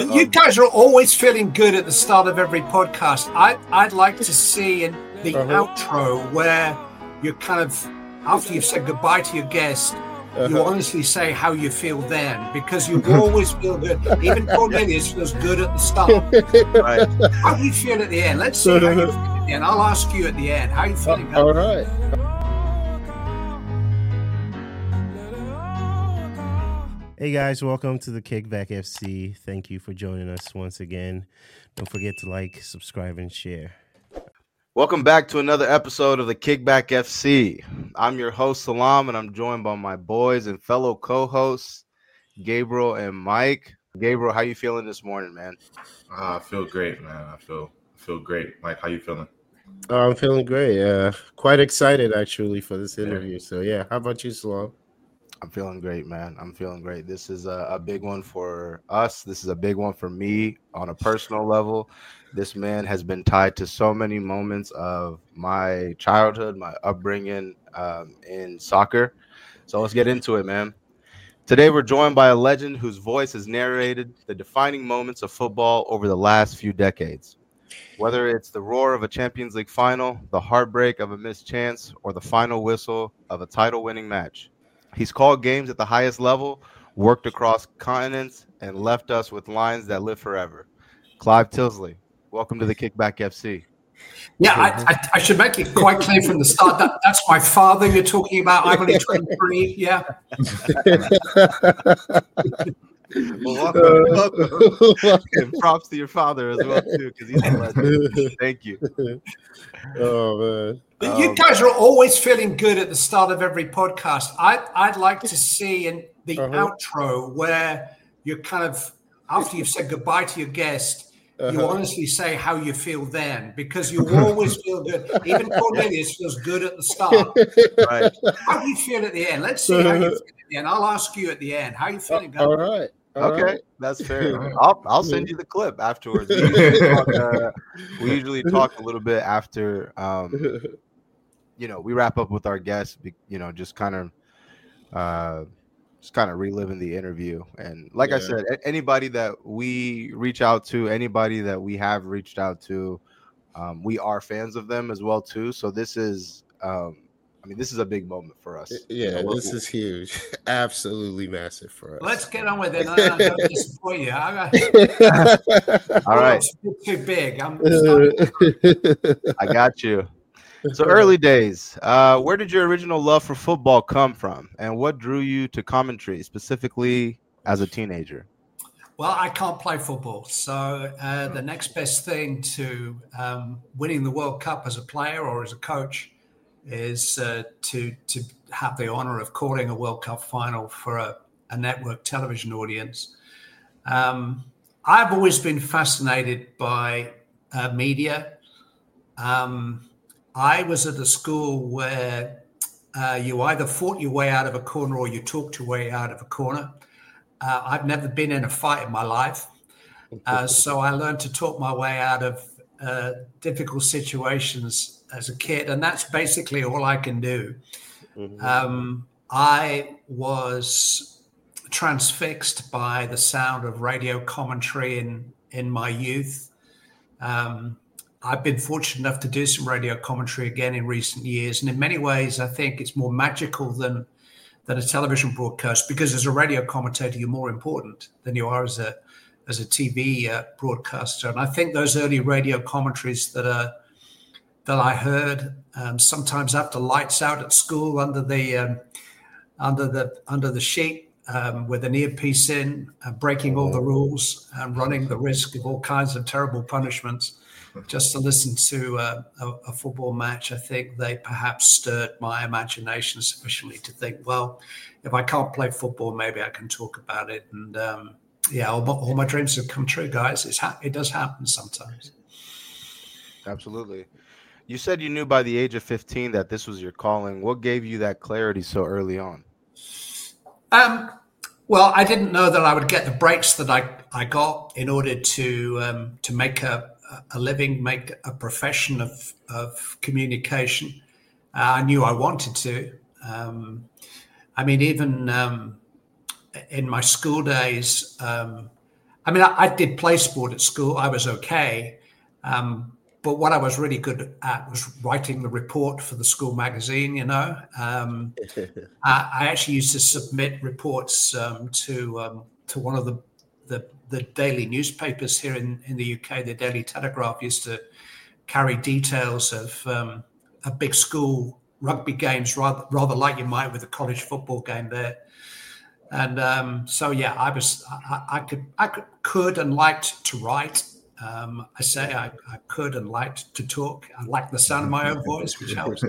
You guys are always feeling good at the start of every podcast. I'd like to see in the outro where you're kind of, after you've said goodbye to your guest, you honestly say how you feel then, because you always feel good. Even Cornelius feels good at the start. Right. How do you feel at the end? Let's see how you feel at the end. I'll ask you at the end. How are you feeling? All right. Hey guys, welcome to the Kickback FC. Thank you for joining us once again. Don't forget to like, subscribe, and share. Welcome back to another episode of the Kickback FC. I'm your host, Salam, and I'm joined by my boys and fellow co-hosts, Gabriel and Mike. Gabriel, how you feeling this morning, man? I feel great, man. I feel great. Mike, how you feeling? I'm feeling great. Quite excited, actually, for this interview. So, yeah. How about you, Salam? I'm feeling great, man. I'm feeling great. This is a big one for us. This is a big one for me on a personal level. This man has been tied to so many moments of my childhood, my upbringing in soccer. So let's get into it, man. Today, we're joined by a legend whose voice has narrated the defining moments of football over the last few decades. Whether it's the roar of a Champions League final, the heartbreak of a missed chance, or the final whistle of a title-winning match. He's called games at the highest level, worked across continents, and left us with lines that live forever. Clive Tilsley, welcome to the Kickback FC. Yeah, I should make it quite clear from the start that that's my father you're talking about. I'm only 23, yeah. Well, welcome. And props to your father as well, too, because he's a legend. Thank you. Oh, man. You guys are always feeling good at the start of every podcast. I'd like to see in the outro where you're kind of, after you've said goodbye to your guest, you honestly say how you feel then, because you always feel good. Even Cornelius feels good at the start. Right. How do you feel at the end? Let's see how you feel at the end. I'll ask you at the end. How are you feeling? All right. Okay, that's fair. I'll send you the clip afterwards. We usually talk a little bit after, we wrap up with our guests, just kind of reliving the interview. And like I said, anybody that we reach out to, anybody that we have reached out to, we are fans of them as well, too. So this is, this is a big moment for us. Yeah, this is huge. Absolutely massive for us. Let's get on with it. I don't disappoint you. All right. Too big. I got you. So early days, where did your original love for football come from? And what drew you to commentary, specifically as a teenager? Well, I can't play football. So the next best thing to winning the World Cup as a player or as a coach is to have the honor of calling a World Cup final for a network television audience. I've always been fascinated by media. I was at a school where you either fought your way out of a corner or you talked your way out of a corner. I've never been in a fight in my life. So I learned to talk my way out of difficult situations as a kid, and that's basically all I can do. I was transfixed by the sound of radio commentary in my youth. I've been fortunate enough to do some radio commentary again in recent years, and in many ways, I think it's more magical than a television broadcast, because as a radio commentator, you're more important than you are as a TV broadcaster. And I think those early radio commentaries that I heard sometimes after lights out at school under the sheet with an earpiece in, breaking all the rules and running the risk of all kinds of terrible punishments just to listen to a football match. I think they perhaps stirred my imagination sufficiently to think, well, if I can't play football, maybe I can talk about it. And all my dreams have come true, guys. It does happen sometimes. Absolutely. You said you knew by the age of 15 that this was your calling. What gave you that clarity so early on? Well, I didn't know that I would get the breaks that I got in order to make a living, make a profession of communication. I knew I wanted to. Even in my school days, I mean, I did play sport at school. I was okay. But what I was really good at was writing the report for the school magazine, you know. I actually used to submit reports to one of the daily newspapers here in the UK. The Daily Telegraph used to carry details of big school rugby games, rather like you might with a college football game there. And so, yeah, I could and liked to write. I say I could and liked to talk. I liked the sound of my own voice, which helps.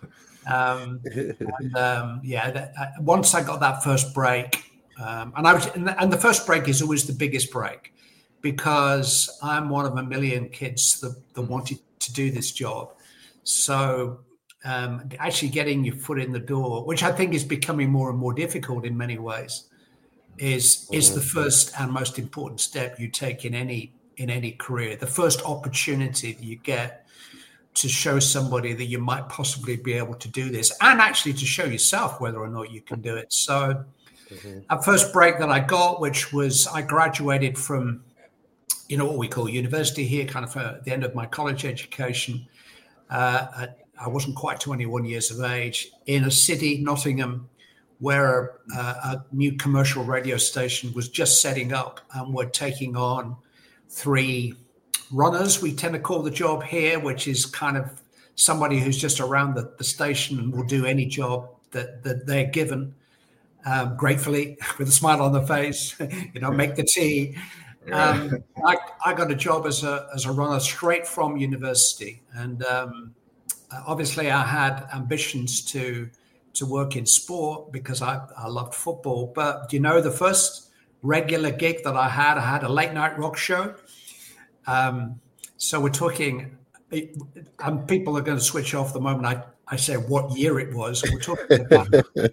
Once I got that first break, and the first break is always the biggest break, because I'm one of a million kids that wanted to do this job. So actually getting your foot in the door, which I think is becoming more and more difficult in many ways, is the first and most important step you take in any career. The first opportunity that you get to show somebody that you might possibly be able to do this, and actually to show yourself whether or not you can do it. So that first break that I got, which was I graduated from, you know, what we call university here, kind of at the end of my college education. I wasn't quite 21 years of age, in a city, Nottingham, where a new commercial radio station was just setting up, and we're taking on 3 runners, we tend to call the job here, which is kind of somebody who's just around the station and will do any job that they're given, gratefully, with a smile on their face, you know, make the tea. I got a job as a runner straight from university, and obviously I had ambitions to work in sport because I loved football. But you know, the first regular gig that I had a late night rock show. So we're talking, and people are going to switch off the moment I say what year it was. We're talking about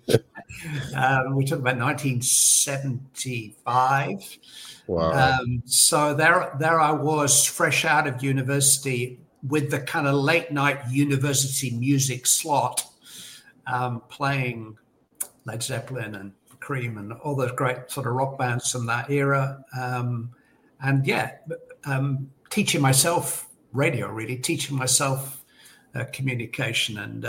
1975. Wow. So there I was, fresh out of university, with the kind of late night university music slot, playing Led Zeppelin and Cream and all those great sort of rock bands from that era. Teaching myself radio, really teaching myself communication, and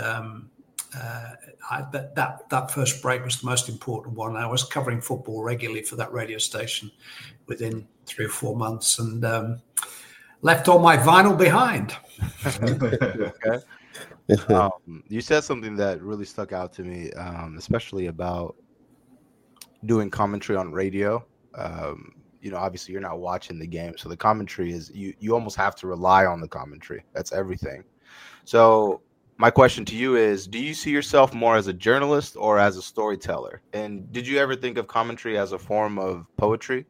that first break was the most important one. I was covering football regularly for that radio station within 3 or 4 months, and left all my vinyl behind. Okay. You said something that really stuck out to me, especially about doing commentary on radio. You know, obviously you're not watching the game, so the commentary is you almost have to rely on the commentary. That's everything. So my question to you is, do you see yourself more as a journalist or as a storyteller? And did you ever think of commentary as a form of poetry?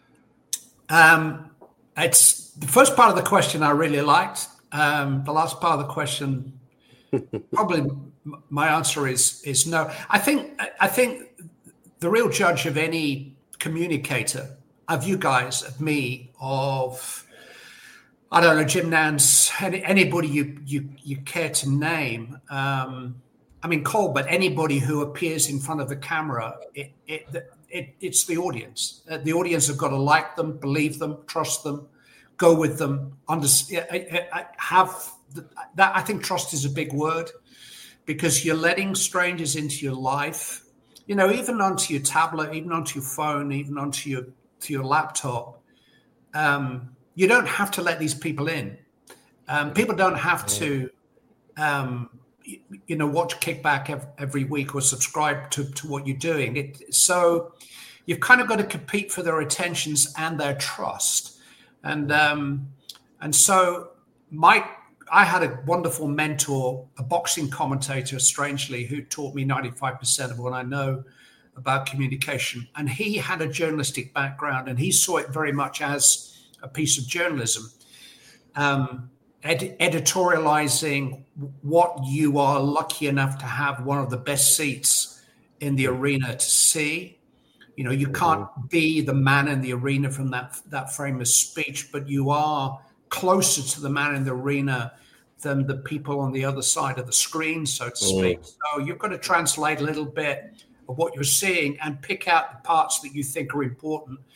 It's the first part of the question I really liked. The last part of the question, probably my answer is no. I think the real judge of any communicator, of you guys, of me, of, I don't know, Jim Nance, anybody you care to name. I mean, Cole, but anybody who appears in front of the camera, it's the audience. The audience have got to like them, believe them, trust them, go with them. I think trust is a big word, because you're letting strangers into your life, you know, even onto your tablet, even onto your phone, even onto your laptop. You don't have to let these people in. People don't have to, watch Kickback every week or subscribe to what you're doing. So you've kind of got to compete for their attentions and their trust. And so I had a wonderful mentor, a boxing commentator, strangely, who taught me 95% of what I know about communication. And he had a journalistic background, and he saw it very much as a piece of journalism, editorializing what you are lucky enough to have one of the best seats in the arena to see. You know, you can't be the man in the arena from that famous speech, but you are closer to the man in the arena than the people on the other side of the screen, so to speak. So you've got to translate a little bit of what you're seeing and pick out the parts that you think are important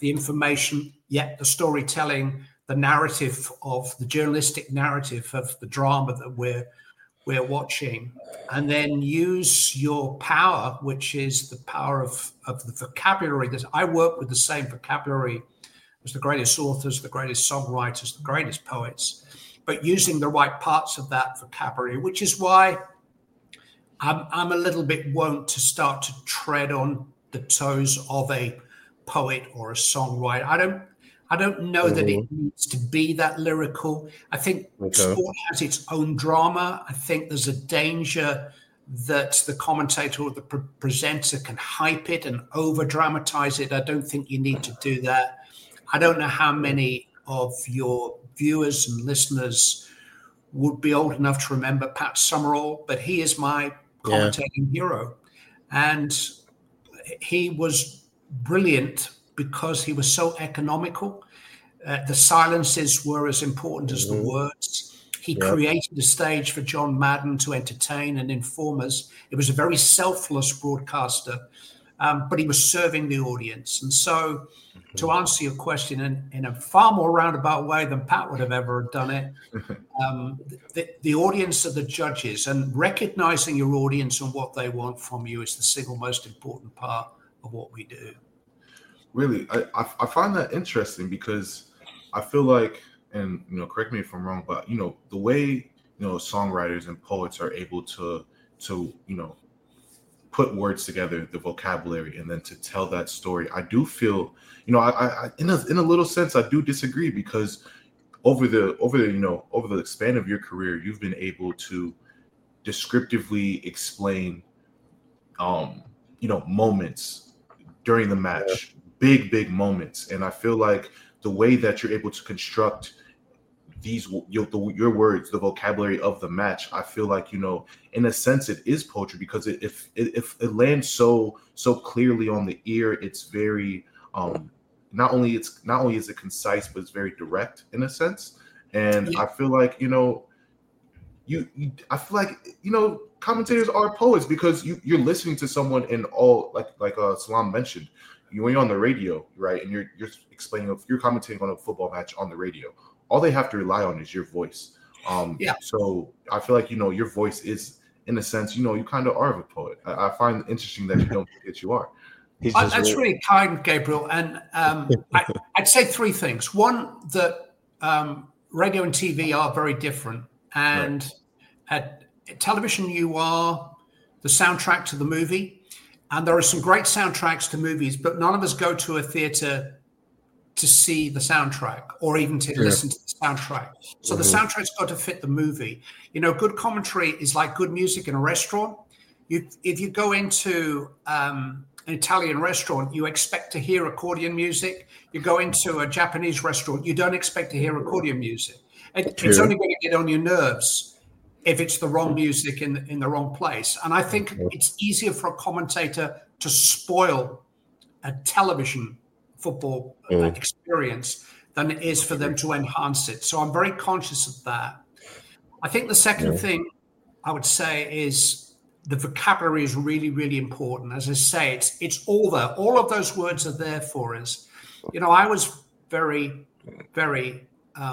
the information, yet the storytelling, the narrative of the journalistic narrative of the drama that we're watching, and then use your power, which is the power of the vocabulary. That I work with the same vocabulary as the greatest authors, the greatest songwriters, the greatest poets, but using the right parts of that vocabulary, which is why I'm a little bit wont to start to tread on the toes of a poet or a songwriter. I don't know that it needs to be that lyrical. I think sport has its own drama. I think there's a danger that the commentator or the presenter can hype it and over dramatize it. I don't think you need to do that. I don't know how many of your viewers and listeners would be old enough to remember Pat Summerall, but he is my commentating hero. And he was brilliant because he was so economical. The silences were as important as the words. He created a stage for John Madden to entertain and inform us. It was a very selfless broadcaster, but he was serving the audience. And so to answer your question in a far more roundabout way than Pat would have ever done it, the audience are the judges, and recognizing your audience and what they want from you is the single most important part of what we do. Really, I find that interesting because I feel like, and correct me if I'm wrong, but the way songwriters and poets are able to put words together, the vocabulary, and then to tell that story, I do feel I in a little sense I do disagree, because over the span of your career, you've been able to descriptively explain moments during the match. Big moments, and I feel like the way that you're able to construct these your words, the vocabulary of the match, I feel like in a sense it is poetry, because if it lands so clearly on the ear, it's very not only is it concise, but it's very direct in a sense. And I feel like I feel like commentators are poets, because you're listening to someone in all, like Salam mentioned. When you're on the radio, right, and you're explaining, you're commentating on a football match on the radio, all they have to rely on is your voice. So I feel like your voice is, in a sense, you kind of are a poet. I find it interesting that you don't think that you are. That's really kind, Gabriel. And I'd say three things. One, that radio and TV are very different, and at television you are the soundtrack to the movie. And there are some great soundtracks to movies, but none of us go to a theater to see the soundtrack or even to listen to the soundtrack. So the soundtrack's got to fit the movie. Good commentary is like good music in a restaurant. If you go into an Italian restaurant, you expect to hear accordion music. You go into a Japanese restaurant, you don't expect to hear accordion music. It's only going to get on your nerves if it's the wrong music in the wrong place. And I think it's easier for a commentator to spoil a television football experience than it is for them to enhance it. So I'm very conscious of that. I think the second thing I would say is the vocabulary is really, really important. As I say, it's all there. All of those words are there for us. I was very, very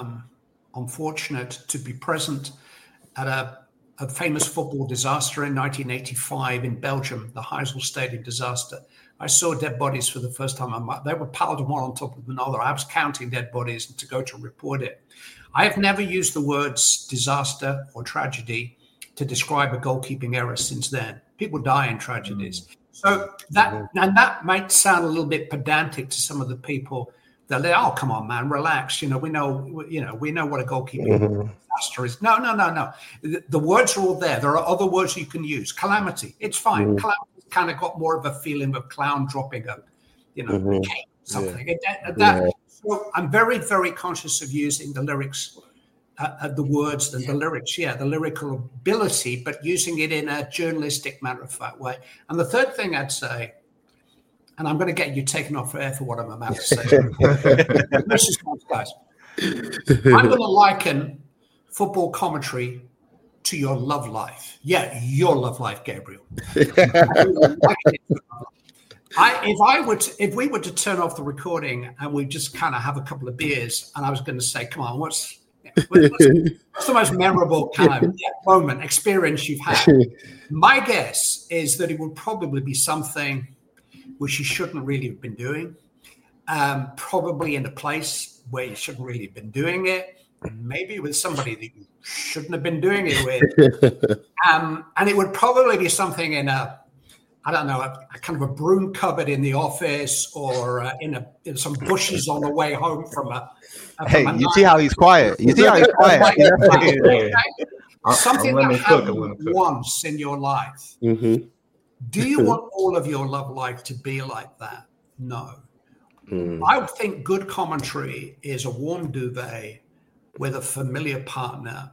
unfortunate to be present at a famous football disaster in 1985 in Belgium, the Heysel Stadium disaster. I saw dead bodies for the first time. They were piled one on top of another. I was counting dead bodies to go to report it. I have never used the words disaster or tragedy to describe a goalkeeping error since then. People die in tragedies. So that might sound a little bit pedantic to some of the people. They're like, oh, come on, man, relax. We know what a goalkeeping disaster is. No. The words are all there. There are other words you can use. Calamity, it's fine. Calamity kind of got more of a feeling of clown dropping a something. So I'm very, very conscious of using the lyrics, the words and the lyrics. The lyrical ability, but using it in a journalistic, matter-of-fact way. And the third thing I'd say, and I'm going to get you taken off air for what I'm about to say. Guys. I'm going to liken football commentary to your love life. Yeah, your love life, Gabriel. If we were to turn off the recording and we just kind of have a couple of beers, and I was going to say, come on, what's the most memorable kind of moment, experience you've had? My guess is that it would probably be something which you shouldn't really have been doing, probably in a place where you shouldn't really have been doing it, and maybe with somebody that you shouldn't have been doing it with. And it would probably be something in a kind of a broom cupboard in the office, or in some bushes on the way home from a. Hey, you see how he's quiet? You see how he's quiet? Something that happened once in your life. Mm-hmm. Do you want all of your love life to be like that? No. I would think good commentary is a warm duvet with a familiar partner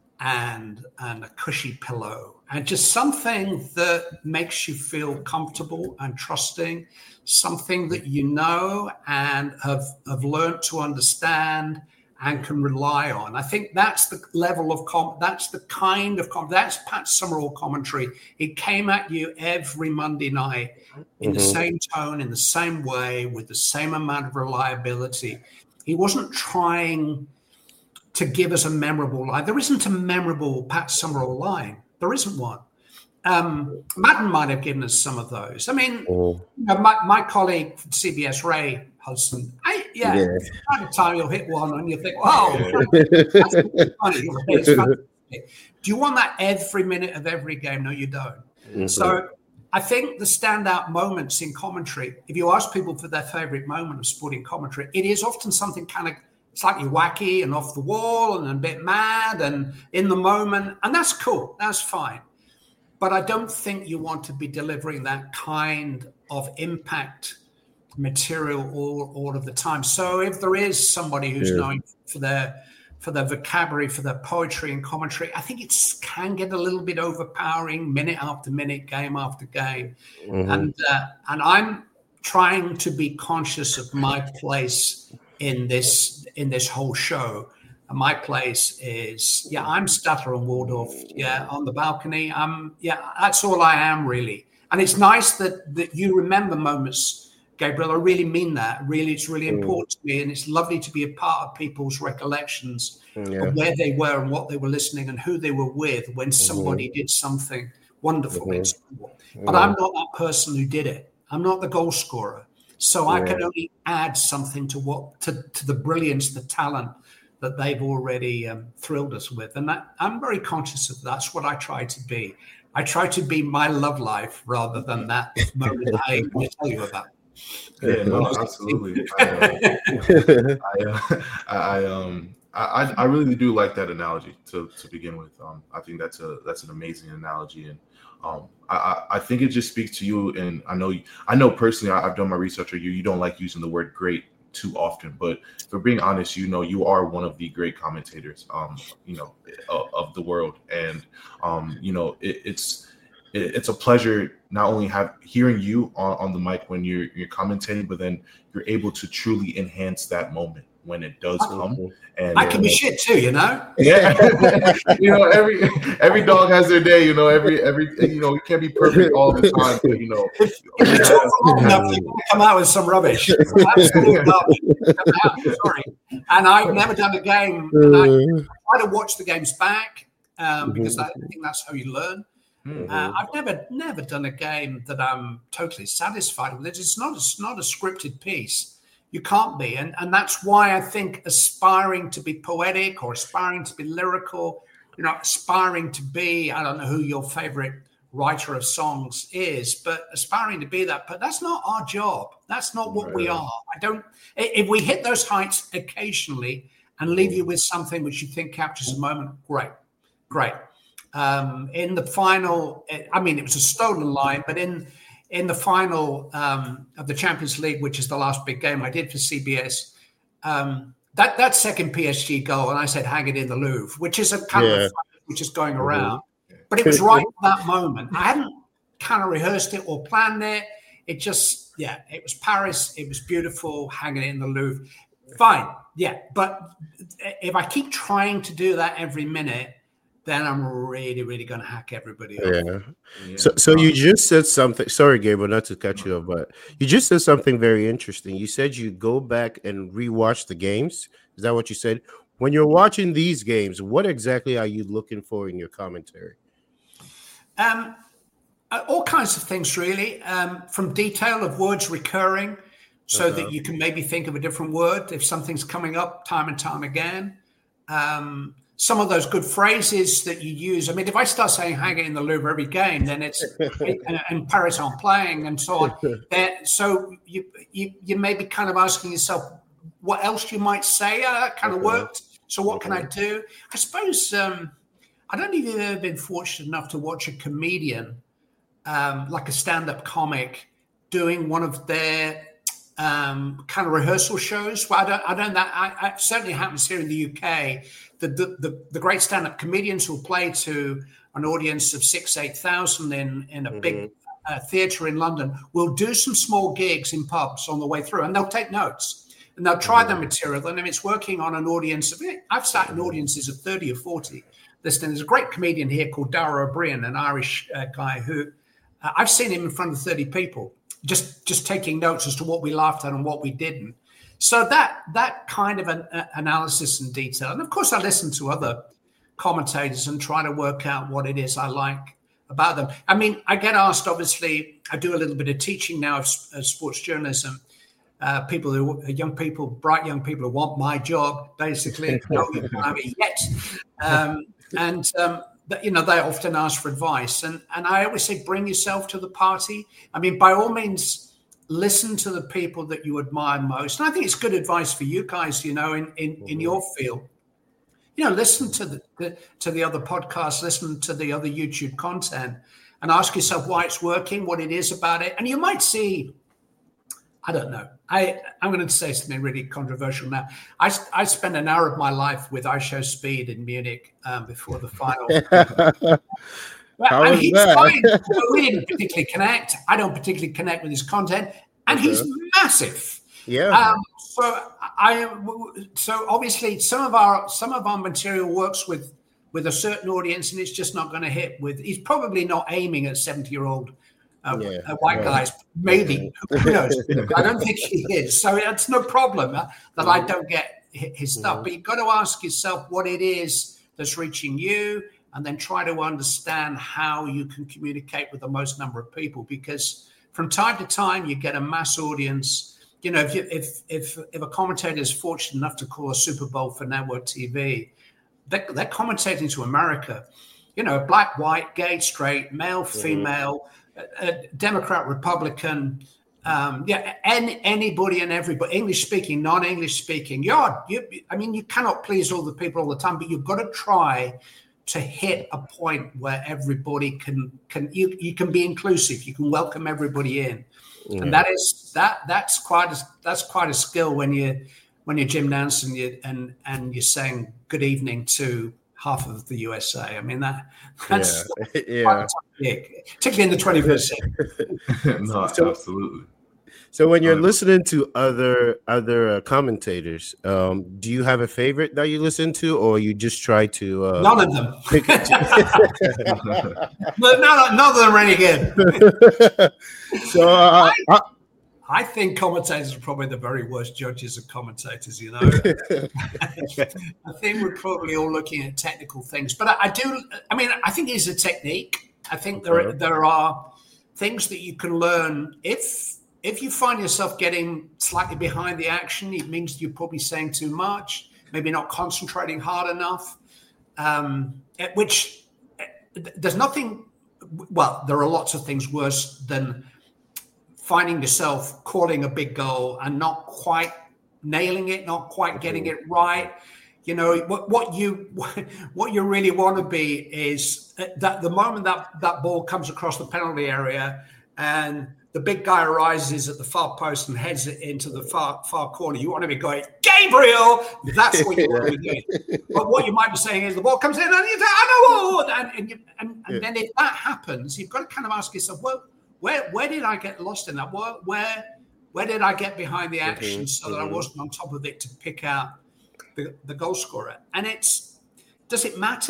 and a cushy pillow, and just something that makes you feel comfortable and trusting, something that you know and have learned to understand and can rely on. I think that's the level of that's the kind of that's Pat Summerall commentary. It came at you every Monday night in the same tone, in the same way, with the same amount of reliability. He wasn't trying to give us a memorable line. There isn't a memorable Pat Summerall line. There isn't one. Madden might have given us some of those. I mean, my colleague from CBS, Ray Hudson, time to time you'll hit one and you think, wow, that's funny. It's fantastic. Do you want that every minute of every game? No, you don't. Mm-hmm. So I think the standout moments in commentary, if you ask people for their favorite moment of sporting commentary, it is often something kind of slightly wacky and off the wall and a bit mad and in the moment. And that's cool. That's fine. But I don't think you want to be delivering that kind of impact material all of the time. So if there is somebody who's known for their vocabulary, for their poetry and commentary, I think it can get a little bit overpowering minute after minute, game after game. And I'm trying to be conscious of my place in this whole show. And my place is, I'm Statler and Waldorf, on the balcony. That's all I am, really. And it's nice that you remember moments, Gabriel. I really mean that. Really, it's really important to me. And it's lovely to be a part of people's recollections of where they were and what they were listening and who they were with when somebody did something wonderful in sport. But I'm not that person who did it. I'm not the goal scorer. So I can only add something to the brilliance, the talent that they've already thrilled us with. And I'm very conscious of that. That's what I try to be. I try to be my love life rather than that moment I will tell you about. Yeah, no, absolutely. I really do like that analogy to begin with. I think that's an amazing analogy, and I think it just speaks to you. And I know personally, I've done my research on you. You don't like using the word great too often, but for being honest, you are one of the great commentators, of the world, and it's a pleasure not only hearing you on the mic when you're commentating, but then you're able to truly enhance that moment when it does come. And I can be shit too, Yeah, every dog has their day. Every you can't be perfect all the time, but if you talk long enough, you come out with some rubbish. Absolute garbage. Sorry, and I've never done a game. And I try to watch the games back because I think that's how you learn. I've never done a game that I'm totally satisfied with. It's not a scripted piece. You can't be. And that's why I think aspiring to be poetic or aspiring to be lyrical, aspiring to be, I don't know who your favorite writer of songs is, but aspiring to be that. But that's not our job. That's not what we are. If we hit those heights occasionally and leave you with something which you think captures a moment, great. In the final, it was a stolen line, but in the final of the Champions League, which is the last big game I did for CBS, that second PSG goal, and I said, hang it in the Louvre, which is a kind of which is going around. But it was right at that moment. I hadn't kind of rehearsed it or planned it. It just, it was Paris. It was beautiful, hanging it in the Louvre. Fine, but if I keep trying to do that every minute, then I'm really, really going to hack everybody off. Yeah. So you just said something. Sorry, Gabriel, not to cut you off, but you just said something very interesting. You said you go back and rewatch the games. Is that what you said? When you're watching these games, what exactly are you looking for in your commentary? All kinds of things, really, from detail of words recurring so that you can maybe think of a different word if something's coming up time and time again. Some of those good phrases that you use. I mean, if I start saying hang it in the Louvre every game, then it's and Paris on playing and so on. So you may be kind of asking yourself what else you might say. That kind of worked. So what can I do? I suppose I don't know if you've ever been fortunate enough to watch a comedian, like a stand-up comic, doing one of their kind of rehearsal shows. Well, I certainly happens here in the UK. The great stand-up comedians who play to an audience of 6,000-8,000 in a big theatre in London will do some small gigs in pubs on the way through, and they'll take notes and they'll try their material. And if it's working on an audience of, I've sat in audiences of 30 or 40 listening. There's a great comedian here called Dara O'Brien, an Irish guy who I've seen him in front of 30 people, just taking notes as to what we laughed at and what we didn't. So that kind of an analysis and detail. And of course, I listen to other commentators and try to work out what it is I like about them. I mean, I get asked, obviously, I do a little bit of teaching now of sports journalism. Young people, bright young people who want my job, basically. No, you don't have it yet. They often ask for advice. And I always say, bring yourself to the party. I mean, by all means, listen to the people that you admire most. And I think it's good advice for you guys, in your field. Listen to the other podcasts, listen to the other YouTube content, and ask yourself why it's working, what it is about it. And you might see, I don't know. I'm going to say something really controversial now. I spent an hour of my life with IShowSpeed Speed in Munich before the final. How was that? Fine. We didn't particularly connect. I don't particularly connect with his content, and he's massive. Yeah. So obviously some of our material works with a certain audience, and it's just not going to hit with. He's probably not aiming at 70-year-old white guys. Maybe, who knows? I don't think he is. So that's no problem that I don't get his stuff. But you've got to ask yourself what it is that's reaching you, and then try to understand how you can communicate with the most number of people. Because from time to time, you get a mass audience. If a commentator is fortunate enough to call a Super Bowl for network TV, they're commentating to America. Black, white, gay, straight, male, female, Democrat, Republican, anybody and everybody, English speaking, non-English speaking. You cannot please all the people all the time, but you've got to try to hit a point where everybody can be inclusive. You can welcome everybody in, and that's quite a skill when you're Jim Nance and you're saying good evening to half of the USA. I mean that's big, particularly in the 21st century. No, absolutely. So when you're listening to other commentators, do you have a favorite that you listen to, or you just try to none of them? None of them are any good. So I think commentators are probably the very worst judges of commentators. I think we're probably all looking at technical things, but I think it's a technique. I think there are things that you can learn if you find yourself getting slightly behind the action. It means you're probably saying too much, maybe not concentrating hard enough, which there's nothing. Well, there are lots of things worse than finding yourself calling a big goal and not quite nailing it, not quite getting it right. What you really want to be is that the moment that ball comes across the penalty area and the big guy arises at the far post and heads it into the far corner, you want to be going, Gabriel! That's what you want to be doing. But what you might be saying is the ball comes in and you say, I know, and then if that happens, you've got to kind of ask yourself, well, where did I get lost in that? Where did I get behind the action so that I wasn't on top of it to pick out the goal scorer? And does it matter?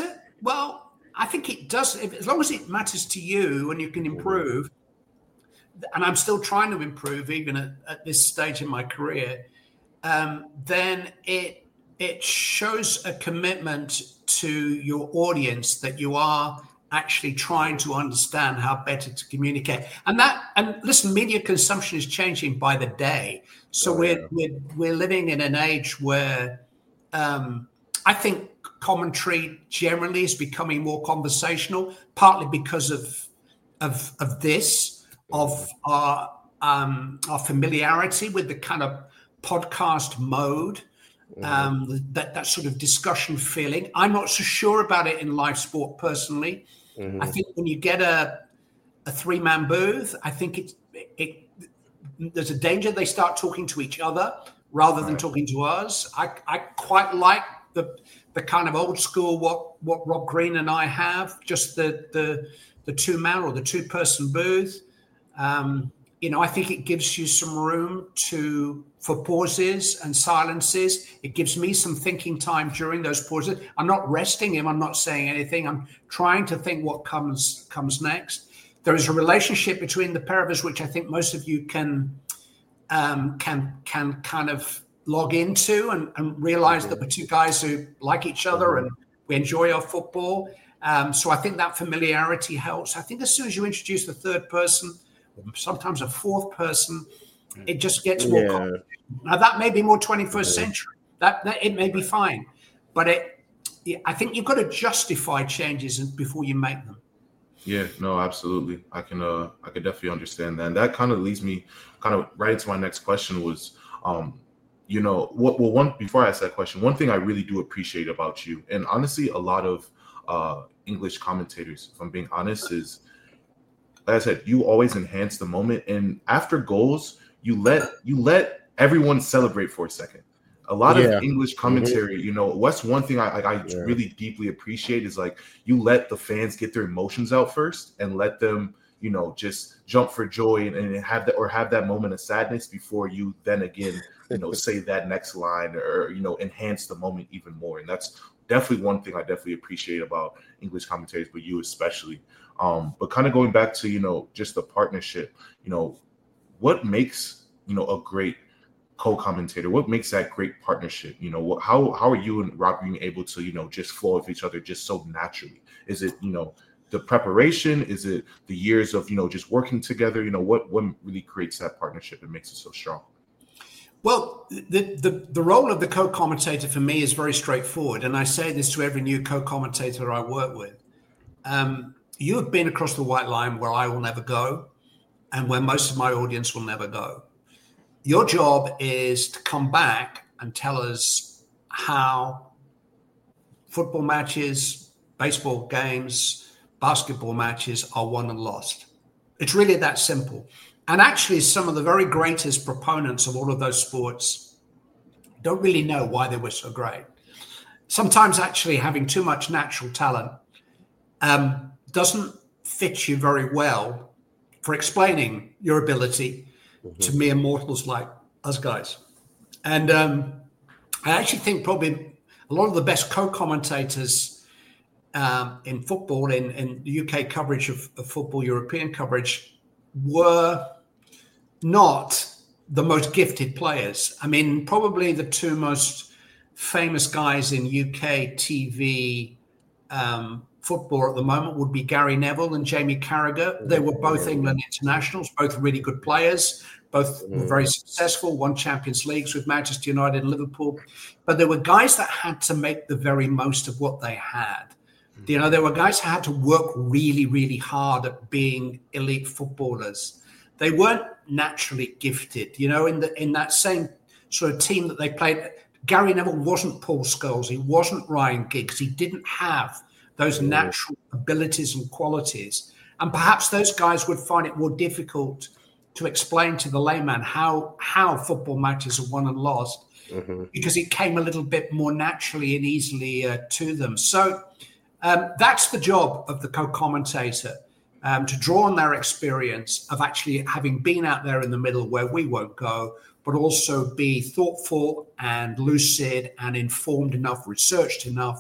Well, I think it does, as long as it matters to you and you can improve. And I'm still trying to improve, even at this stage in my career. Then it shows a commitment to your audience that you are actually trying to understand how better to communicate. And listen, media consumption is changing by the day. So we're living in an age where I think commentary generally is becoming more conversational, partly because of this, of our familiarity with the kind of podcast mode, that sort of discussion feeling. I'm not so sure about it in live sport personally. I think when you get a three-man booth, I think there's a danger they start talking to each other rather than talking to us. I quite like the kind of old school what Rob Green and I have, just the two-man or the two-person booth. I think it gives you some room for pauses and silences. It gives me some thinking time during those pauses. I'm not resting him. I'm not saying anything. I'm trying to think what comes next. There is a relationship between the pair of us, which I think most of you can kind of log into and realize that we're two guys who like each other and we enjoy our football. So I think that familiarity helps. I think as soon as you introduce the third person, sometimes a fourth person, it just gets more complicated. Now that may be more 21st century. That it may be fine, but I think you've got to justify changes before you make them. Yeah, no, absolutely. I can definitely understand that. And that kind of leads me kind of right into my next question was, before I ask that question, one thing I really do appreciate about you, and honestly, a lot of English commentators, if I'm being honest, is, like I said, you always enhance the moment. And after goals, you let everyone celebrate for a second. A lot of English commentary, what's one thing I really deeply appreciate is like you let the fans get their emotions out first and let them, just jump for joy and have that moment of sadness before you then again, say that next line or, enhance the moment even more. And that's definitely one thing I definitely appreciate about English commentators, but you especially. But kind of going back to, just the partnership, what makes, a great co-commentator? What makes that great partnership? How are you and Rob being able to, just flow with each other just so naturally? Is it, the preparation? Is it the years of, just working together? What really creates that partnership and makes it so strong? Well, the role of the co-commentator for me is very straightforward. And I say this to every new co-commentator I work with. You have been across the white line where I will never go and where most of my audience will never go. Your job is to come back and tell us how football matches, baseball games, basketball matches are won and lost. It's really that simple. And actually, some of the very greatest proponents of all of those sports don't really know why they were so great. Sometimes actually having too much natural talent doesn't fit you very well for explaining your ability to mere mortals like us guys. And I actually think probably a lot of the best co-commentators in football, in the UK coverage of football, European coverage, were not the most gifted players. I mean, probably the two most famous guys in UK TV football at the moment would be Gary Neville and Jamie Carragher. They were both England internationals, both really good players, both were very successful, won Champions Leagues with Manchester United and Liverpool. But there were guys that had to make the very most of what they had. There were guys who had to work really, really hard at being elite footballers. They weren't naturally gifted. In that same sort of team that they played, Gary Neville wasn't Paul Scholes. He wasn't Ryan Giggs. He didn't have those natural abilities and qualities. And perhaps those guys would find it more difficult to explain to the layman how football matches are won and lost because it came a little bit more naturally and easily to them. So that's the job of the co-commentator, to draw on their experience of actually having been out there in the middle where we won't go, but also be thoughtful and lucid and informed enough, researched enough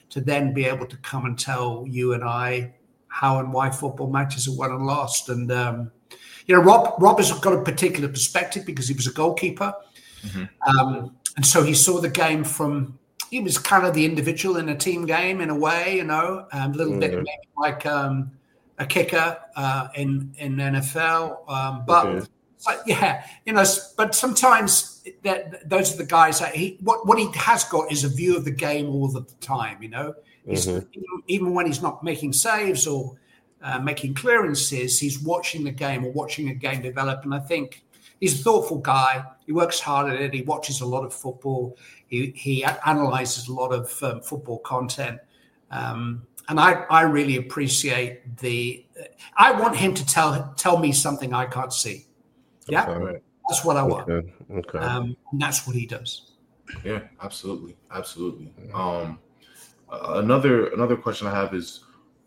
to then be able to come and tell you and I how and why football matches are won and lost. And Rob has got a particular perspective because he was a goalkeeper, and so he saw the game from. He was kind of the individual in a team game in a way, a little bit maybe like a kicker in NFL. But but sometimes those are the guys that what he has got is a view of the game all the time. Even when he's not making saves or making clearances, he's watching the game or watching a game develop. And I think he's a thoughtful guy. He works hard at it. He watches a lot of football. He analyzes a lot of football content. And I really appreciate I want him to tell me something I can't see. Yeah, okay. That's what I want. Okay. And that's what he does. Yeah, absolutely. Another question I have is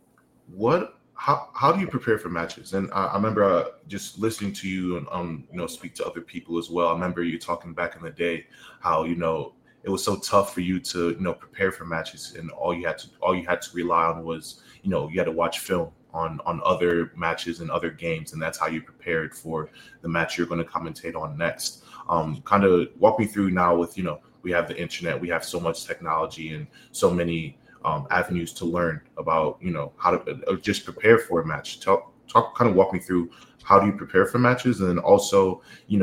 how do you prepare for matches? And I remember just listening to you and speak to other people as well. I remember you talking back in the day how it was so tough for you to prepare for matches, and all you had to rely on was you had to watch film on other matches and other games, and that's how you prepared for the match you're going to commentate on next. Kind of walk me through now with we have the internet, we have so much technology and so many avenues to learn about how to just prepare for a match. Kind of walk me through how do you prepare for matches, and then also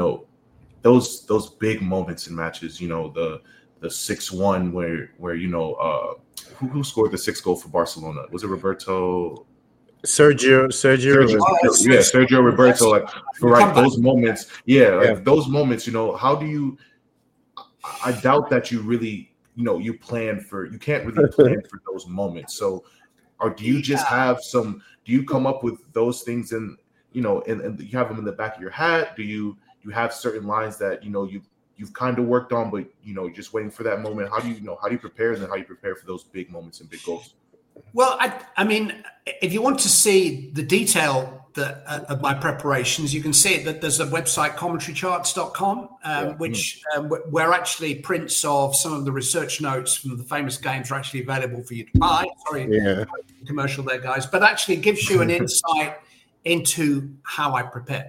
those big moments in matches. The 6-1 where who scored the 6th goal for Barcelona? Was it Roberto? Sergio. Yeah, Sergio Roberto. Like for those moments, those moments. How do you? I doubt that you really, you plan for. You can't really plan for those moments. So, or do you just have some? Do you come up with those things and and you have them in the back of your hat? Do you have certain lines that you've kind of worked on, but you're just waiting for that moment? How do you prepare, and then how you prepare for those big moments and big goals? Well, I mean, if you want to see the detail of my preparations, you can see it that there's a website, commentarycharts.com, which where actually prints of some of the research notes from the famous games are actually available for you to buy. Sorry, commercial there, guys, but actually gives you an insight into how I prepare.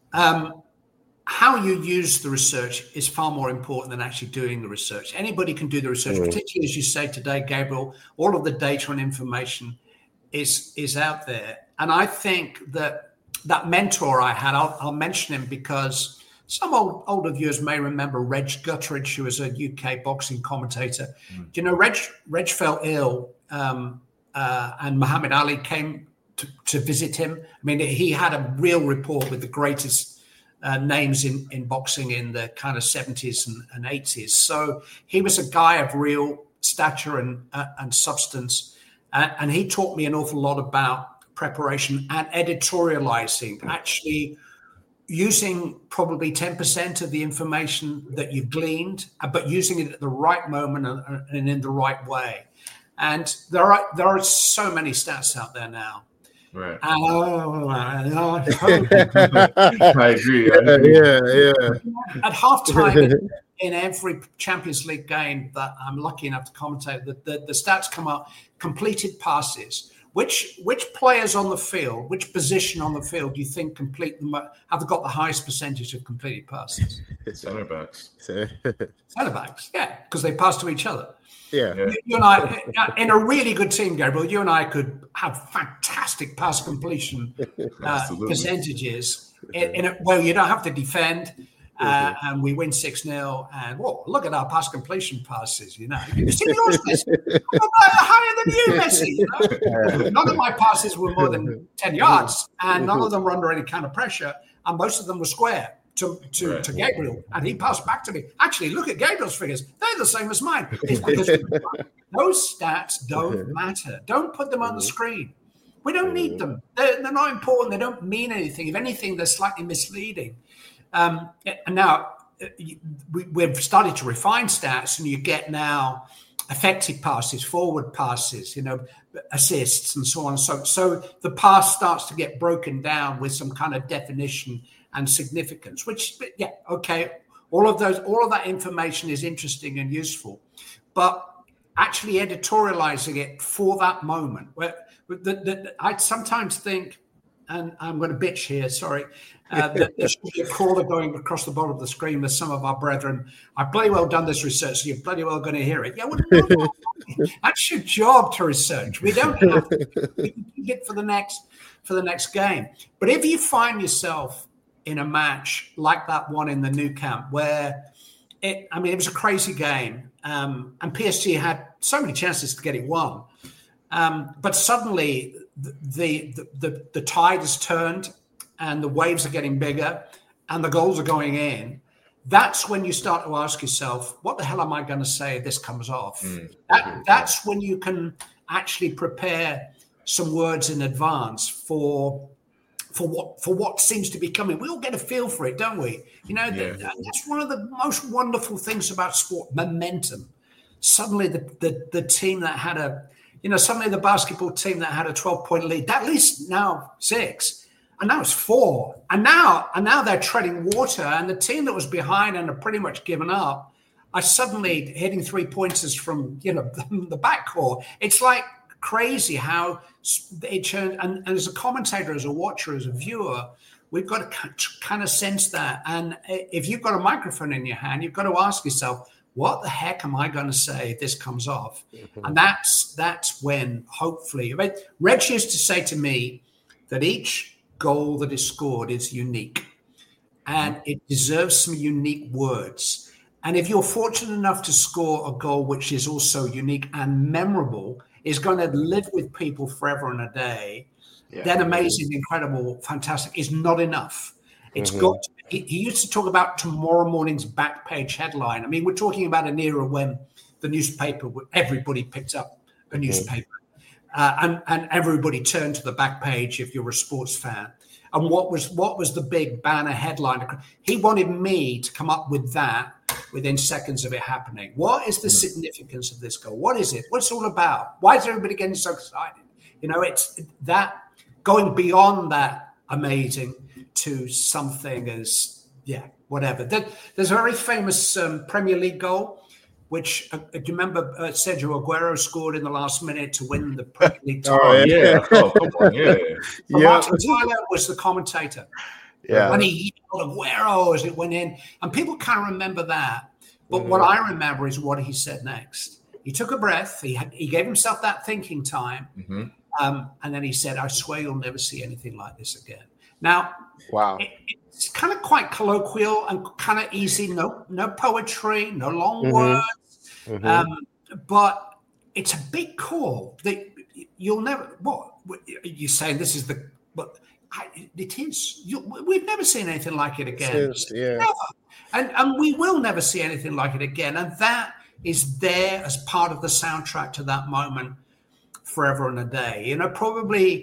How you use the research is far more important than actually doing the research. Anybody can do the research, particularly as you say today, Gabriel. All of the data and information is out there. And I think that mentor I had, I'll mention him because some older viewers may remember Reg Gutteridge, who was a UK boxing commentator. Do you know Reg fell ill and Muhammad Ali came to visit him? I mean, he had a real rapport with the greatest names in boxing in the kind of 70s and 80s. So he was a guy of real stature and substance. And he taught me an awful lot about preparation and editorializing, actually using probably 10% of the information that you've gleaned, but using it at the right moment and in the right way. And there are so many stats out there now. Right. I agree. Yeah. At halftime in every Champions League game that I'm lucky enough to commentate, the stats come up: completed passes. Which players on the field, which position on the field do you think have got the highest percentage of completed passes? Center backs. Centre backs, yeah, because they pass to each other. Yeah. You and I, in a really good team, Gabriel, you and I could have fantastic pass completion percentages. Well, you don't have to defend, and we win 6-0. And look at our pass completion passes. You see yours, Messi. I'm higher than you, Messi. None of my passes were more than 10 yards, and none of them were under any kind of pressure, and most of them were square. To Gabriel, and he passed back to me. Actually, look at Gabriel's figures; they're the same as mine. It's because those stats don't matter. Don't put them on the screen. We don't need them. They're not important. They don't mean anything. If anything, they're slightly misleading. And now we've started to refine stats, and you get now effective passes, forward passes, assists, and so on. So the pass starts to get broken down with some kind of definition and significance, all of that information is interesting and useful. But actually editorializing it for that moment. Where I sometimes think, and I'm going to bitch here, sorry, that there should be a crawler going across the bottom of the screen with some of our brethren. I've bloody well done this research, so you're bloody well going to hear it. Yeah, well, no, that's your job to research. We don't have to. We can keep it for the next game. But if you find yourself in a match like that one in the Nou Camp, where it was a crazy game, and PSG had so many chances to get it won, but suddenly the tide has turned and the waves are getting bigger and the goals are going in. That's when you start to ask yourself, what the hell am I going to say if this comes off? That's when you can actually prepare some words in advance for what seems to be coming. We all get a feel for it, don't we? That's one of the most wonderful things about sport, momentum. Suddenly the team that had suddenly the basketball team that had a 12-point lead, that least now 6, and now it's 4. And now they're treading water, and the team that was behind and had pretty much given up are suddenly hitting 3-pointers from the backcourt. It's like crazy how it turned. And as a commentator, as a watcher, as a viewer, we've got to kind of sense that. And if you've got a microphone in your hand, you've got to ask yourself, what the heck am I going to say if this comes off? And that's when, hopefully, Reg used to say to me that each goal that is scored is unique and it deserves some unique words. And if you're fortunate enough to score a goal which is also unique and memorable, is going to live with people forever and a day, then amazing, incredible, fantastic is not enough. It's got to, he used to talk about tomorrow morning's back page headline. I mean, we're talking about an era when the newspaper, everybody picked up a newspaper and everybody turned to the back page if you're a sports fan. And what was the big banner headline? He wanted me to come up with that within seconds of it happening. What is the significance of this goal? What is it? What's it all about? Why is everybody getting so excited? It's that going beyond that amazing to something as, whatever. There's a very famous Premier League goal, which, do you remember Sergio Aguero scored in the last minute to win the Premier League title? Oh, come on, Martin Tyler was the commentator. Yeah. When he yelled Aguero as it went in. And people can't remember that. But what I remember is what he said next. He took a breath. He gave himself that thinking time. And then he said, I swear you'll never see anything like this again. Now, wow. It's kind of quite colloquial and kind of easy. No poetry, no long words. But it's a big call that you'll never, what? You're saying this is the, but it is. We've never seen anything like it again. Never. And we will never see anything like it again. And that is there as part of the soundtrack to that moment forever and a day. Probably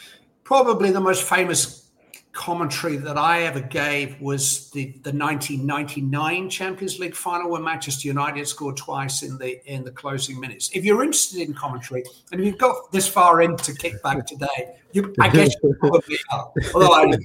the most famous commentary that I ever gave was the 1999 Champions League final when Manchester United scored twice in the closing minutes. If you're interested in commentary and if you've got this far into Kickback today, I guess you probably are. Although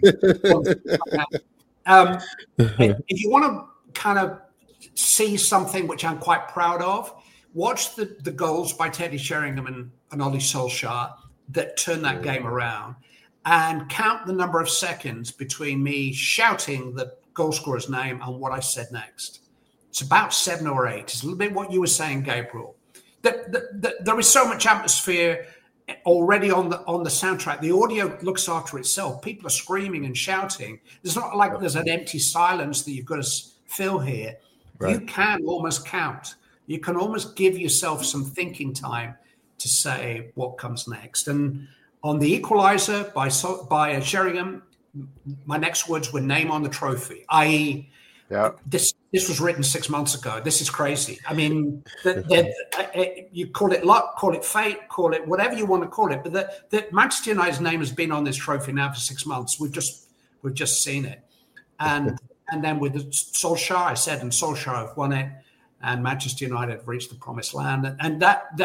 if you want to kind of see something which I'm quite proud of, watch the goals by Teddy Sheringham and Ollie Solskjaer that turned that game around. And count the number of seconds between me shouting the goal scorer's name and what I said next. It's about 7 or 8. It's a little bit what you were saying, Gabriel. There is so much atmosphere already on the soundtrack. The audio looks after itself. People are screaming and shouting. It's not like there's an empty silence that you've got to fill here. Right. You can almost count. You can almost give yourself some thinking time to say what comes next. And on the equalizer by Sheringham, my next words were name on the trophy, i.e., this was written 6 months ago. This is crazy. I mean, you call it luck, call it fate, call it whatever you want to call it, but that Manchester United's name has been on this trophy now for 6 months. We've just seen it, and then with the Solskjaer, I said, and Solskjaer have won it, and Manchester United have reached the promised land, and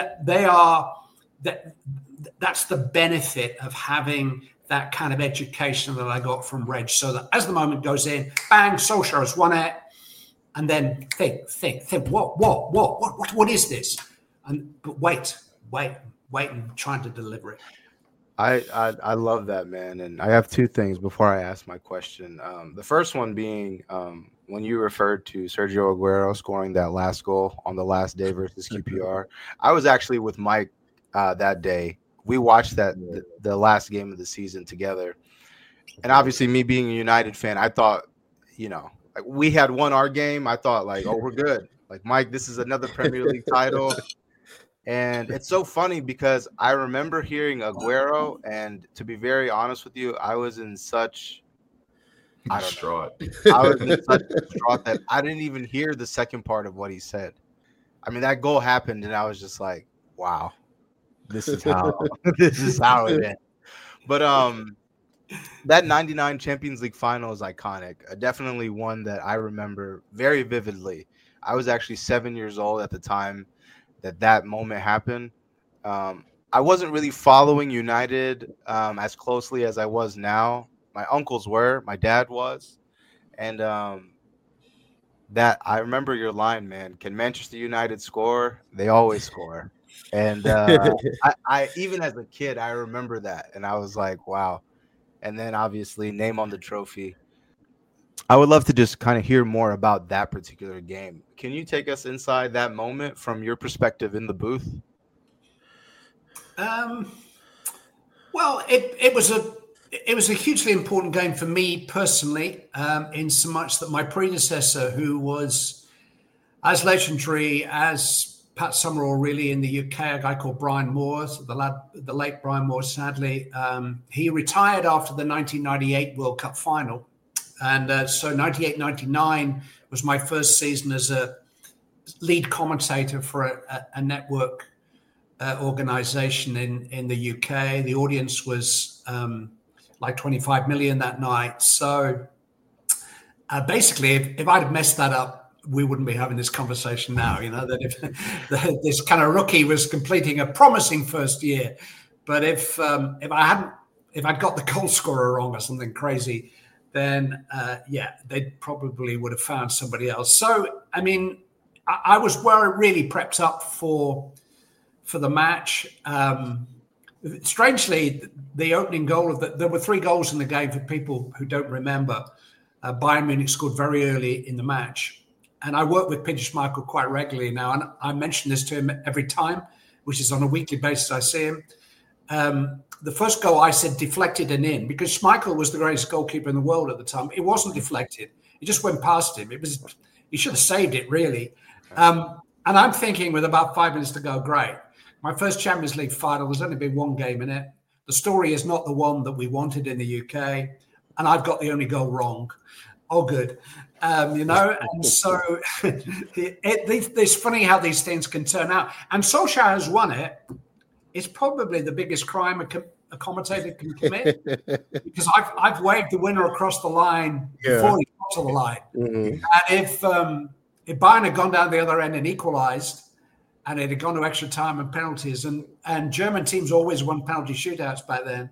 that's the benefit of having that kind of education that I got from Reg. So that as the moment goes in, bang, Solskjaer has won it, and then think, what is this? But wait and trying to deliver it. I love that, man. And I have two things before I ask my question. The first one being when you referred to Sergio Aguero scoring that last goal on the last day versus QPR. I was actually with Mike that day. We watched that the last game of the season together. And obviously, me being a United fan, I thought, like we had won our game. I thought, like, oh, we're good. Like, Mike, this is another Premier League title. And it's so funny because I remember hearing Aguero, and to be very honest with you, I was in such distraught that I didn't even hear the second part of what he said. I mean, that goal happened, and I was just like, wow, this is how it is. But that 99 Champions League final is iconic. Definitely one that I remember very vividly. I was actually 7 years old at the time that moment happened. I wasn't really following United as closely as I was now. My uncles were, my dad was. And that I remember your line, man. Can Manchester United score? They always score. And I even as a kid, I remember that. And I was like, wow. And then obviously name on the trophy. I would love to just kind of hear more about that particular game. Can you take us inside that moment from your perspective in the booth? Well, it was a hugely important game for me personally, in so much that my predecessor, who was as legendary as Pat Summerall really in the UK, a guy called Brian Moore, the late Brian Moore, sadly, he retired after the 1998 World Cup final. And so 98-99 was my first season as a lead commentator for a network organization in the UK. The audience was like 25 million that night. So basically, if I'd have messed that up, we wouldn't be having this conversation now. That if this kind of rookie was completing a promising first year, but if I'd got the goal scorer wrong or something crazy, then they probably would have found somebody else. So, I mean, I was really prepped up for the match. Strangely, the opening goal there were 3 goals in the game for people who don't remember. Bayern Munich scored very early in the match. And I work with Peter Schmeichel quite regularly now. And I mention this to him every time, which is on a weekly basis I see him. The first goal I said deflected and in, because Schmeichel was the greatest goalkeeper in the world at the time. It wasn't deflected. It just went past him. He should have saved it, really. And I'm thinking with about 5 minutes to go, great. My first Champions League final, there's only been one game in it. The story is not the one that we wanted in the UK. And I've got the only goal wrong. Oh, good. And so it's funny how these things can turn out. And Solskjaer has won it. It's probably the biggest crime a commentator can commit, because I've waved the winner across the line before he got to the line. Mm-hmm. And if Bayern had gone down the other end and equalised, and it had gone to extra time and penalties, and German teams always won penalty shootouts back then,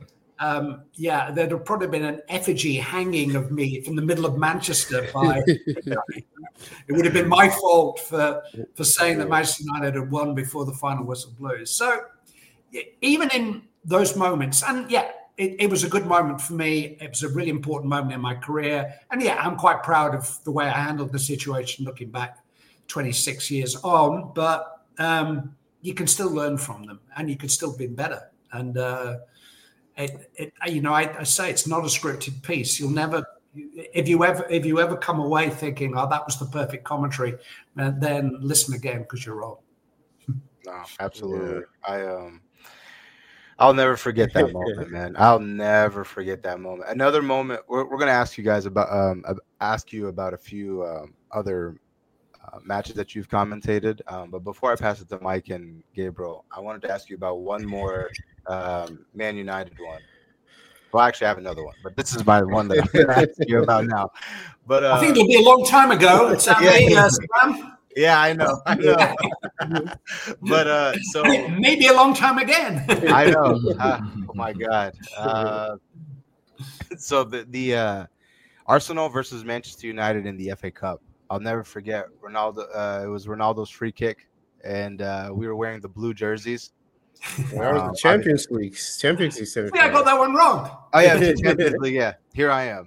there'd have probably been an effigy hanging of me from the middle of Manchester. It would have been my fault for saying that Manchester United had won before the final whistle blew. So even in those moments, and it was a good moment for me. It was a really important moment in my career. And I'm quite proud of the way I handled the situation looking back 26 years on. But you can still learn from them, and you can still be better. And I say it's not a scripted piece. You'll never, if you ever come away thinking, "Oh, that was the perfect commentary," then listen again, because you're wrong. No, absolutely. Yeah. I'll never forget that moment, man. I'll never forget that moment. Another moment. We're going to ask you guys about a few other matches that you've commentated. But before I pass it to Mike and Gabriel, I wanted to ask you about one more Man United one. Well, actually, I have another one, but this is my one that I'm going to ask you about now. But I think it'll be a long time ago. It's yeah, I know. But so maybe a long time again. I know. Oh my God. So the Arsenal versus Manchester United in the FA Cup. I'll never forget Ronaldo. It was Ronaldo's free kick and we were wearing the blue jerseys. That was the Champions League semifinal. Yeah, I got that one wrong. Oh yeah, Champions League. Yeah, here I am.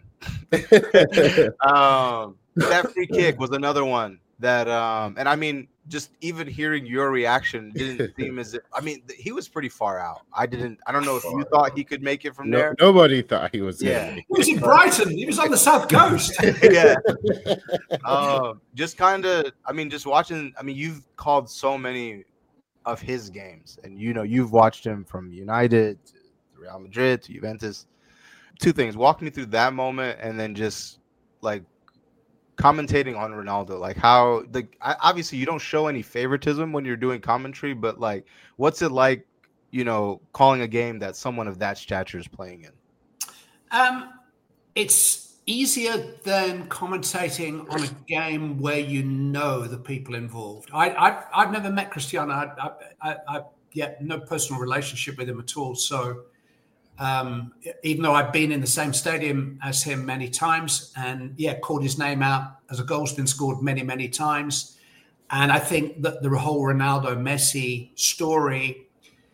That free kick was another one that, and I mean, just even hearing your reaction didn't seem as if. I mean, he was pretty far out. I don't know if you thought he could make it from there. Nobody thought he was. Yeah, he was in Brighton. He was on the South Coast. Yeah. Just kind of. I mean, just watching. I mean, you've called so many of his games, and you've watched him from United to Real Madrid to Juventus. Two things: walk me through that moment, and then just like commentating on Ronaldo, like how obviously you don't show any favoritism when you're doing commentary, but like what's it like, calling a game that someone of that stature is playing in? It's easier than commentating on a game where you know the people involved. I've never met Cristiano. I no personal relationship with him at all. So even though I've been in the same stadium as him many times and called his name out as a goal's been scored many, many times. And I think that the whole Ronaldo Messi story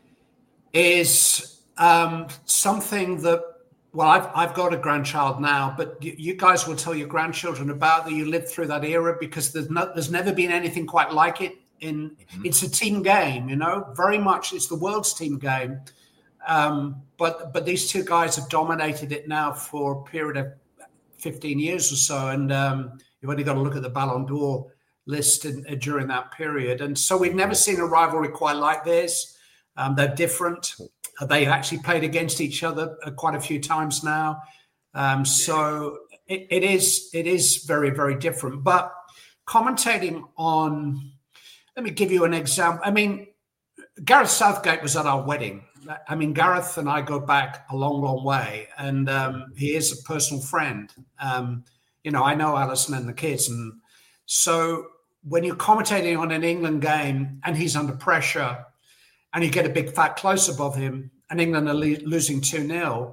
is something that, well, I've got a grandchild now, but you guys will tell your grandchildren about that you lived through that era, because there's never been anything quite like it. It's a team game, very much it's the world's team game. But these two guys have dominated it now for a period of 15 years or so. And you've only got to look at the Ballon d'Or list during that period. And so we've never seen a rivalry quite like this. They're different. They actually played against each other quite a few times now. So it is very, very different. But commentating on, let me give you an example. I mean, Gareth Southgate was at our wedding. I mean, Gareth and I go back a long, long way, and he is a personal friend. I know Alison and the kids, and so when you're commentating on an England game and he's under pressure, and you get a big fat close above him, and England are losing 2-0,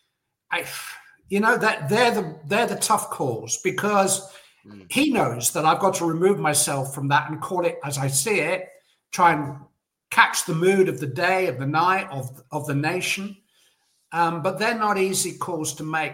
that they're the tough calls, because he knows that I've got to remove myself from that and call it as I see it, try and catch the mood of the day, of the night, of the nation. But they're not easy calls to make.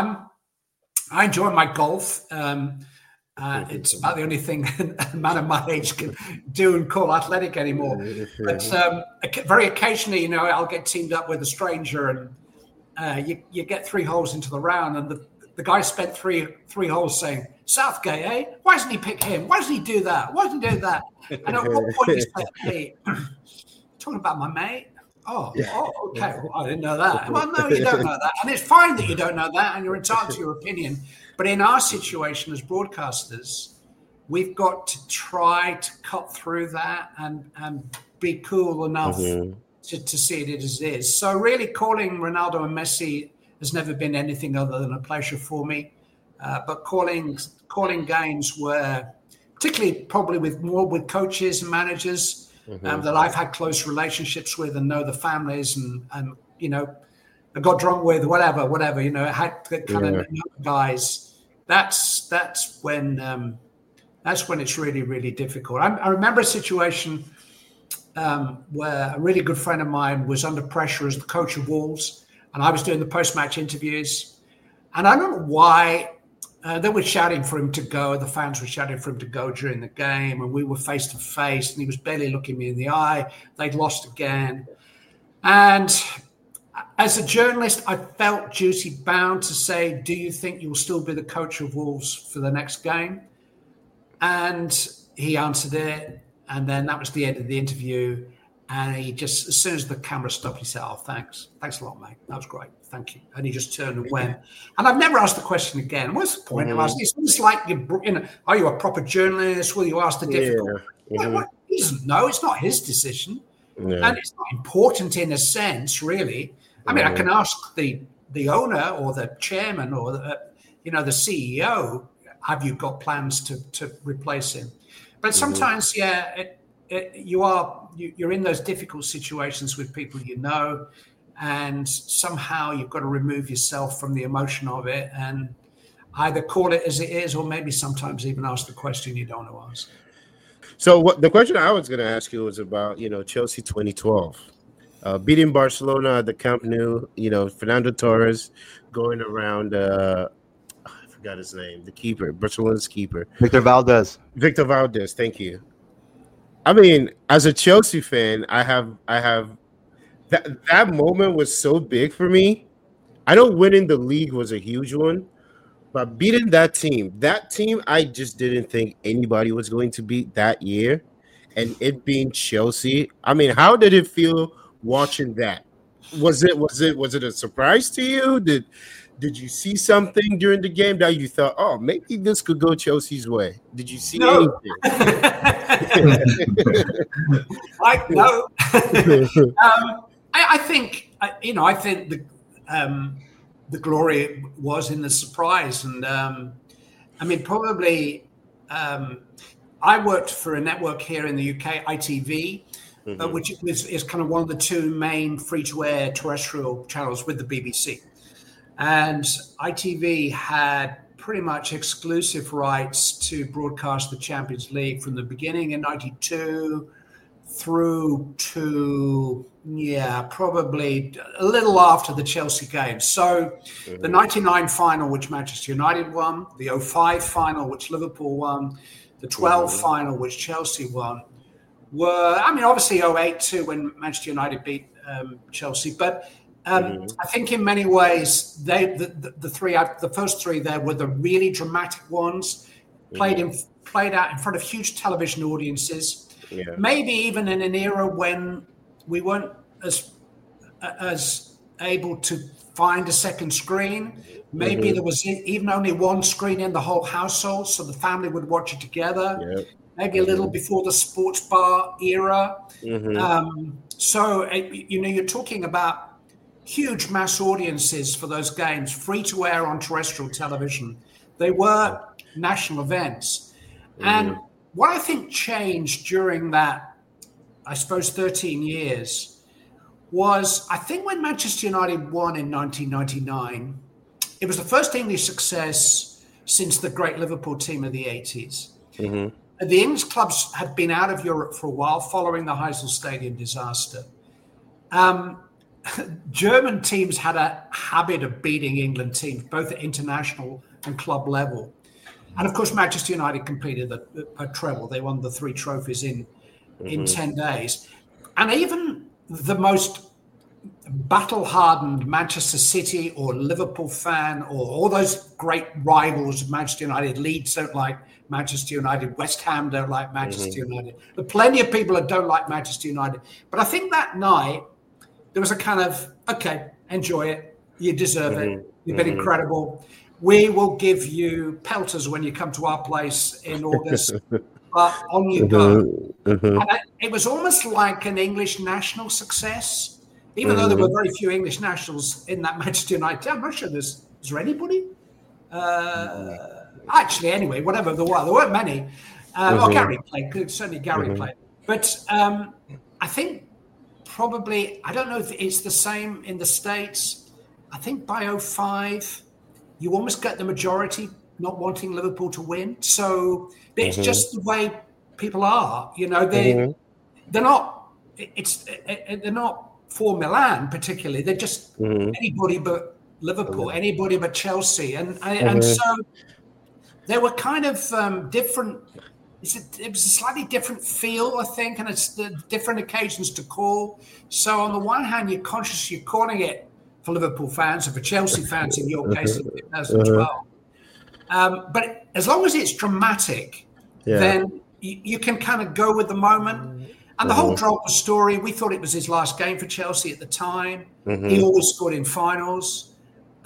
I enjoy my golf. It's about the only thing a man of my age can do and call athletic anymore. But very occasionally, I'll get teamed up with a stranger, and you get 3 holes into the round, and the guy spent three holes saying, "Southgate, eh? Why doesn't he pick him? Why doesn't he do that? Why doesn't he do that?" And at what point he said, "Hey, talking about my mate? Oh, okay. Well, I didn't know that." Well, no, you don't know that. And it's fine that you don't know that, and you're entitled to your opinion. But in our situation as broadcasters, we've got to try to cut through that and be cool enough to see it as it is. So really calling Ronaldo and Messi has never been anything other than a pleasure for me. But calling games where, particularly probably with coaches and managers that I've had close relationships with and know the families and I got drunk with, whatever, had kind of guys. That's when it's really, really difficult. I remember a situation where a really good friend of mine was under pressure as the coach of Wolves, and I was doing the post-match interviews, and I don't know why they were shouting for him to go. The fans were shouting for him to go during the game, and we were face to face, and he was barely looking me in the eye. They'd lost again, and as a journalist, I felt duty bound to say, "Do you think you'll still be the coach of Wolves for the next game?" And he answered it, and then that was the end of the interview. And he just, as soon as the camera stopped, he said, "Oh, thanks a lot, mate. That was great. Thank you." And he just turned and went. And I've never asked the question again. What's the point of asking? It's like, are you a proper journalist? Will you ask the difficult? Well, he doesn't know. It's not his decision, and it's not important in a sense, really. I mean, I can ask the owner or the chairman or the CEO, have you got plans to replace him? But sometimes, you're in those difficult situations with people and somehow you've got to remove yourself from the emotion of it and either call it as it is or maybe sometimes even ask the question you don't want to ask. So what the question I was going to ask you was about, Chelsea 2012, beating Barcelona at the Camp Nou. Fernando Torres going around. I forgot his name. The keeper, Barcelona's keeper, Victor Valdez. Victor Valdez. Thank you. I mean, as a Chelsea fan, I have that moment was so big for me. I know winning the league was a huge one, but beating that team, I just didn't think anybody was going to beat that year, and it being Chelsea. I mean, how did it feel watching that? Was it a surprise to you? Did you see something during the game that you thought, oh, maybe this could go Chelsea's way? Did you see anything? No. I think the glory was in the surprise, and probably I worked for a network here in the UK, ITV, which is kind of one of the two main free-to-air terrestrial channels with the BBC. And ITV had pretty much exclusive rights to broadcast the Champions League from the beginning in 92 through to, probably a little after the Chelsea game. So the 99 final, which Manchester United won, the 05 final, which Liverpool won, the 12 final, which Chelsea won, were, obviously 08 too, when Manchester United beat Chelsea. But I think in many ways, the first three there were the really dramatic ones, played out in front of huge television audiences. Yeah. Maybe even in an era when we weren't as able to find a second screen. Maybe there was even only one screen in the whole household, so the family would watch it together. Yep. Maybe a little before the sports bar era. So you're talking about huge mass audiences for those games, free to air on terrestrial television. They were national events. And what I think changed during that, I suppose, 13 years was, I think when Manchester United won in 1999, it was the first English success since the great Liverpool team of the 80s. The English clubs had been out of Europe for a while following the Heysel Stadium disaster. German teams had a habit of beating England teams, both at international and club level. And of course, Manchester United completed a treble. They won the 3 trophies in 10 days. And even the most battle-hardened Manchester City or Liverpool fan, or all those great rivals of Manchester United, Leeds don't like Manchester United, West Ham don't like Manchester United. There are plenty of people that don't like Manchester United. But I think that night, there was a kind of, okay, enjoy it. You deserve it. You've been incredible. We will give you pelters when you come to our place in August, but on you go. And it was almost like an English national success, even though there were very few English nationals in that Manchester United team. I'm not sure is there anybody? Actually, anyway, whatever there were. There weren't many. Gary played. Certainly Gary played. But I think probably, I don't know if it's the same in the States. I think by 05, you almost get the majority not wanting Liverpool to win. So it's just the way people are. They're not. They're not for Milan particularly. They're just anybody but Liverpool, anybody but Chelsea, and so they were kind of different. It was a slightly different feel, I think, and it's the different occasions to call. So on the one hand, you're conscious you're calling it for Liverpool fans, or for Chelsea fans in your case in 2012. But as long as it's dramatic, then you can kind of go with the moment. And the whole Drogba story, we thought it was his last game for Chelsea at the time. He always scored in finals.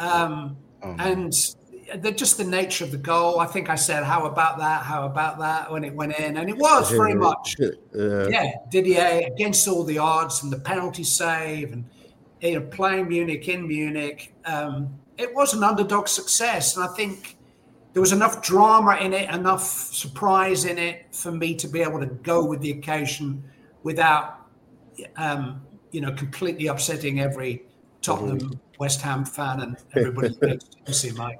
And just the nature of the goal, I think I said, how about that, when it went in. And it was very much, Didier against all the odds, and the penalty save, and playing Munich in Munich. It was an underdog success. And I think there was enough drama in it, enough surprise in it for me to be able to go with the occasion without, completely upsetting every Tottenham West Ham fan, and everybody thinks you see, Mike.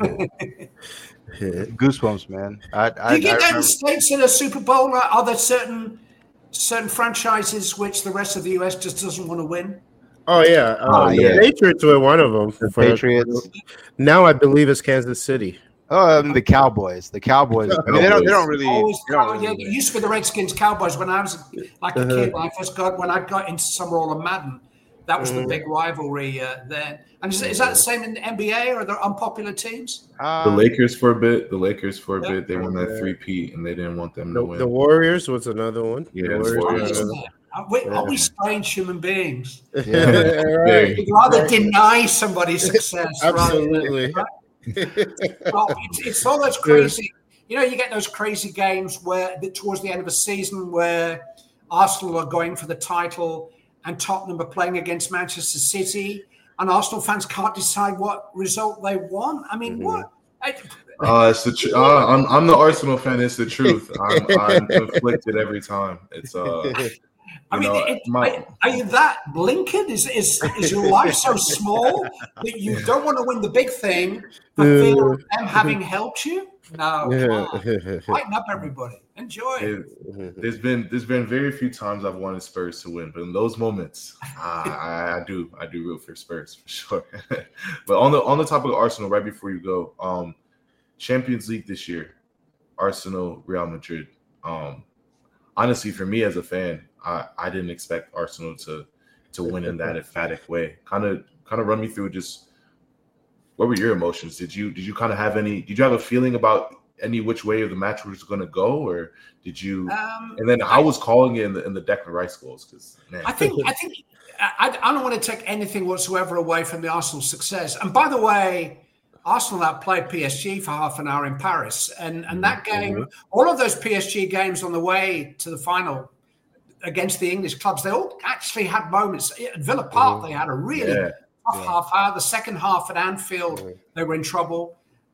Goosebumps, man. Do you get that in the States in a Super Bowl? Are there certain franchises which the rest of the US just doesn't want to win? Oh yeah, the Patriots were one of them. The Patriots. Now I believe it's Kansas City. The Cowboys. The Cowboys. I mean, they don't really. It used to be the Redskins, Cowboys. When I was like a kid, when I got into Summer All of Madden, that was the big rivalry then. And is that the same in the NBA, or are there unpopular teams? The Lakers for a bit. They won that 3-peat, and they didn't want them to win. The Warriors was another one. Yeah, Are we strange human beings? Yeah, right. We'd rather deny somebody's success. Absolutely. Right? It's all those crazy. You get those crazy games where towards the end of a season where Arsenal are going for the title and Tottenham are playing against Manchester City, and Arsenal fans can't decide what result they want. I mean, what? It's the I'm the Arsenal fan. It's the truth. I'm conflicted every time. It's are you that blinkered? Is your life so small that you don't want to win the big thing, but feel them having helped you? No, lighten up, everybody. Enjoy. There's been very few times I've wanted Spurs to win, but in those moments, I do root for Spurs for sure. But on the topic of Arsenal, right before you go, Champions League this year, Arsenal, Real Madrid. Honestly, for me as a fan, I didn't expect Arsenal to win in that emphatic way. Kind of run me through just what were your emotions? Did you kind of have did you have a feeling about any which way of the match was going to go, or did you? And then I was calling it in the Declan Rice goals because I think I don't want to take anything whatsoever away from the Arsenal success. And by the way, Arsenal outplayed PSG for half an hour in Paris, and that game, all of those PSG games on the way to the final against the English clubs, they all actually had moments. At Villa Park, they had a really tough half hour. The second half at Anfield, they were in trouble.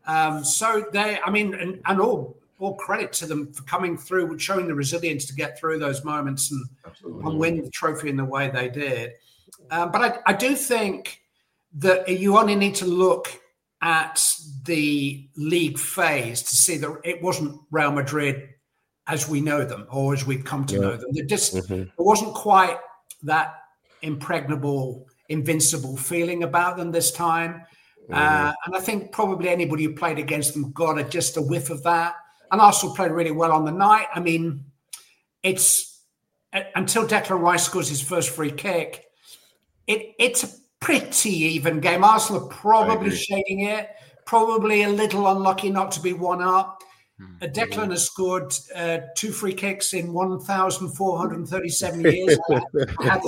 So and all credit to them for coming through, showing the resilience to get through those moments and win the trophy in the way they did. But I do think that you only need to look at the league phase to see that it wasn't Real Madrid as we know them or as we've come to know them. It wasn't quite that impregnable, invincible feeling about them this time. And I think probably anybody who played against them got just a whiff of that. And Arsenal played really well on the night. I mean, it's until Declan Rice scores his first free kick, it's a pretty even game. Arsenal are probably shading it, probably a little unlucky not to be one up. Declan has scored 2 free kicks in 1,437 years. I had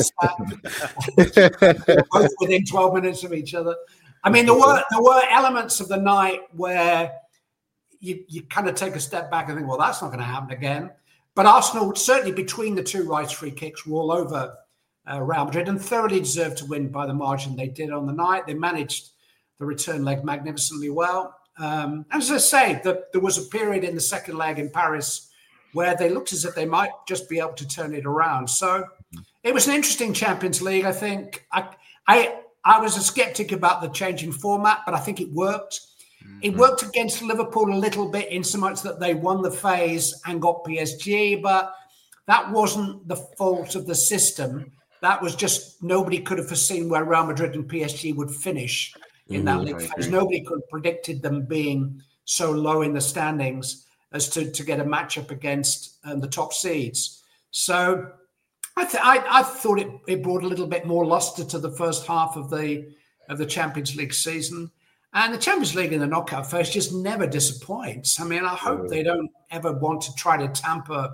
the stat. Both within 12 minutes of each other. I mean, there were elements of the night where you kind of take a step back and think, well, that's not going to happen again. But Arsenal, certainly between the 2 Rice free kicks, were all over Real Madrid and thoroughly deserved to win by the margin they did on the night. They managed the return leg magnificently well. As I say, there was a period in the second leg in Paris where they looked as if they might just be able to turn it around. So it was an interesting Champions League. I think I was a skeptic about the change in format, but I think it worked. It worked against Liverpool a little bit in so much that they won the phase and got PSG, but that wasn't the fault of the system. That was just nobody could have foreseen where Real Madrid and PSG would finish in that league phase. Nobody could have predicted them being so low in the standings as to get a matchup against the top seeds. So I thought it brought a little bit more luster to the first half of the Champions League season. And the Champions League in the knockout phase just never disappoints. I mean, I hope they don't ever want to try to tamper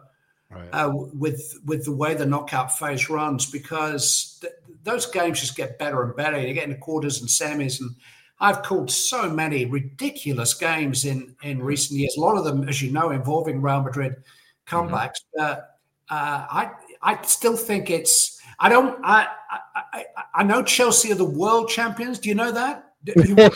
with the way the knockout phase runs, because those games just get better and better. You get into quarters and semis, and I've called so many ridiculous games in recent years. A lot of them, as you know, involving Real Madrid comebacks. I still think it's. I know Chelsea are the world champions. Do you know that? You've got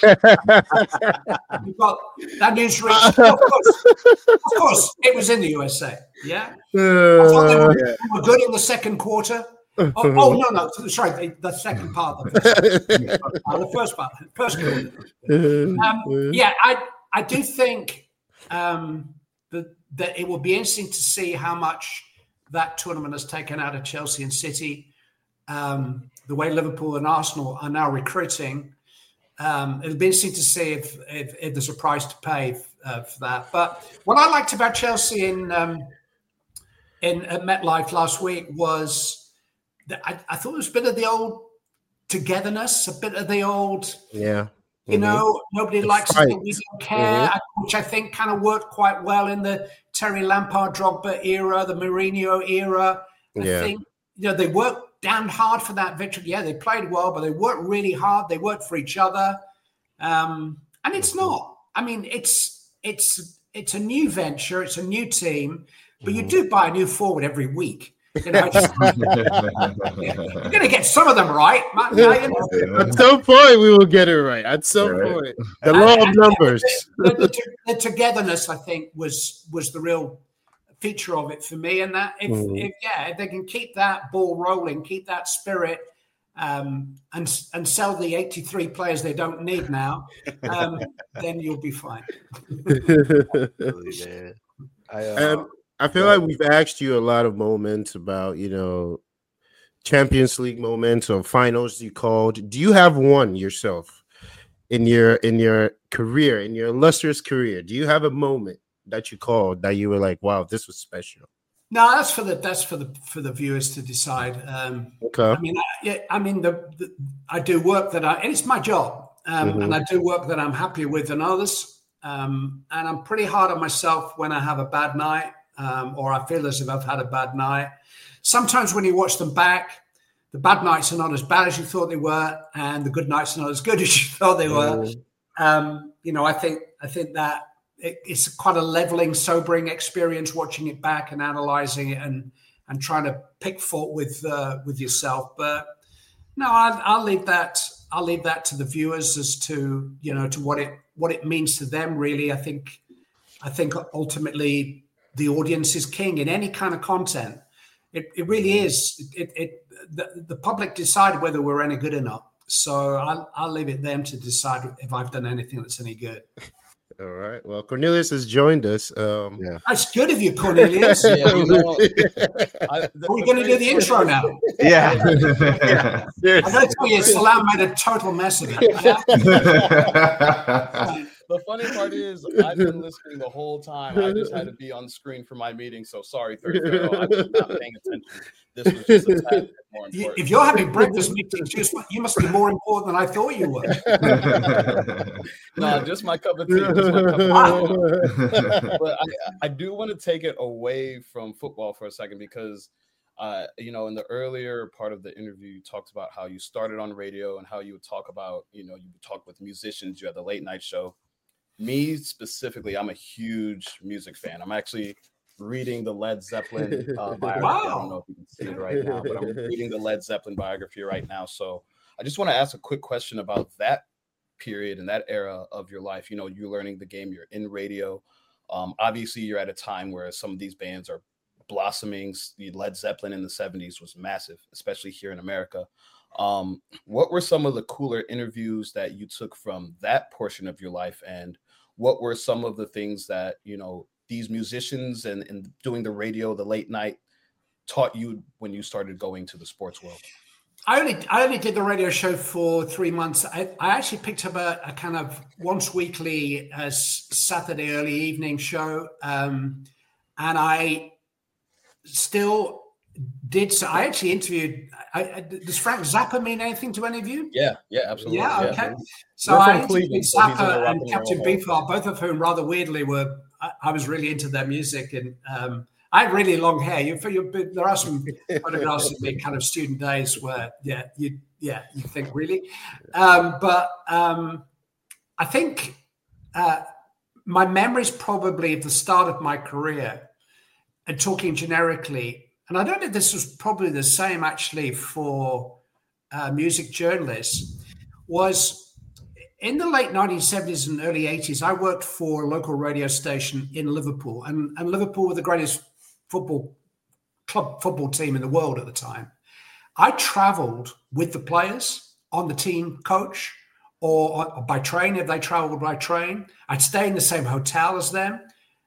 that news reached. Of course, it was in the USA. Yeah, I thought they were good in the second quarter. No. Sorry, the second part of the first part, first quarter. Yeah, I do think that it will be interesting to see how much that tournament has taken out of Chelsea and City. The way Liverpool and Arsenal are now recruiting, it'll be interesting to see if there's a price to pay for that. But what I liked about Chelsea at MetLife last week was that I thought it was a bit of the old togetherness, a bit of the old, you know, nobody likes it, we don't care, which I think kind of worked quite well in the Terry Lampard, Drogba era, the Mourinho era. I think, you know, they worked damn hard for that victory. Yeah, they played well, but they worked really hard. They worked for each other. And it's not. I mean, it's a new venture. It's a new team, but you do buy a new forward every week. You know, you're going to get some of them right. At some point, we will get it right. At some point, the law of numbers. The togetherness, I think, was the real feature of it for me. And that if they can keep that ball rolling, keep that spirit, and sell the 83 players they don't need now, then you'll be fine. I feel like we've asked you a lot of moments about, you know, Champions League moments or finals you called. Do you have one yourself in your career, in your illustrious career? Do you have a moment that you called that you were like, wow, this was special? No, that's for the viewers to decide. Okay. I mean, I do work and it's my job, and I do work that I'm happier with than others. And I'm pretty hard on myself when I have a bad night. Or I feel as if I've had a bad night. Sometimes when you watch them back, the bad nights are not as bad as you thought they were, and the good nights are not as good as you thought they were. You know, I think that it's quite a leveling, sobering experience watching it back and analyzing it and trying to pick fault with yourself. But no, I'll leave that to the viewers as to, you know, to what it means to them. Really, I think ultimately, the audience is king in any kind of content. It really is. The public decide whether we're any good or not. So I'll leave it them to decide if I've done anything that's any good. All right. Well, Cornelius has joined us. That's good of you, Cornelius. Are we going to do the intro now? Yeah. I'm going to tell you, Salam made a total mess of it. The funny part is I've been listening the whole time. I just had to be on screen for my meeting. So sorry, Third Pharaoh. I was not paying attention. This was just a tad bit more important. If you're having breakfast meetings, you must be more important than I thought you were. No, just my cup of tea. But I do want to take it away from football for a second because you know, in the earlier part of the interview, you talked about how you started on radio and how you would talk about, you know, you would talk with musicians. You had the late night show. Me specifically, I'm a huge music fan. I'm actually reading the Led Zeppelin biography. Wow. I don't know if you can see it right now, but I'm reading the Led Zeppelin biography right now. So I just want to ask a quick question about that period and that era of your life. You know, you're learning the game, you're in radio. Obviously, you're at a time where some of these bands are blossoming. The Led Zeppelin in the 70s was massive, especially here in America. What were some of the cooler interviews that you took from that portion of your life? And what were some of the things that, you know, these musicians and doing the radio, the late night taught you when you started going to the sports world? I only did the radio show for 3 months. I actually picked up a kind of once weekly Saturday early evening show. And I still did. So I actually interviewed. Does Frank Zappa mean anything to any of you? Yeah, absolutely. Yeah, okay. So I interviewed Zappa and Captain Beefheart, both of whom rather weirdly were. I was really into their music, and I had really long hair. There are some photographs of me kind of student days where, you think really, but I think my memories probably of the start of my career, and talking generically. And I don't think this was probably the same actually for music journalists, was in the late 1970s and early 80s, I worked for a local radio station in Liverpool. And Liverpool were the greatest football team in the world at the time. I traveled with the players on the team coach or by train if they traveled by train. I'd stay in the same hotel as them.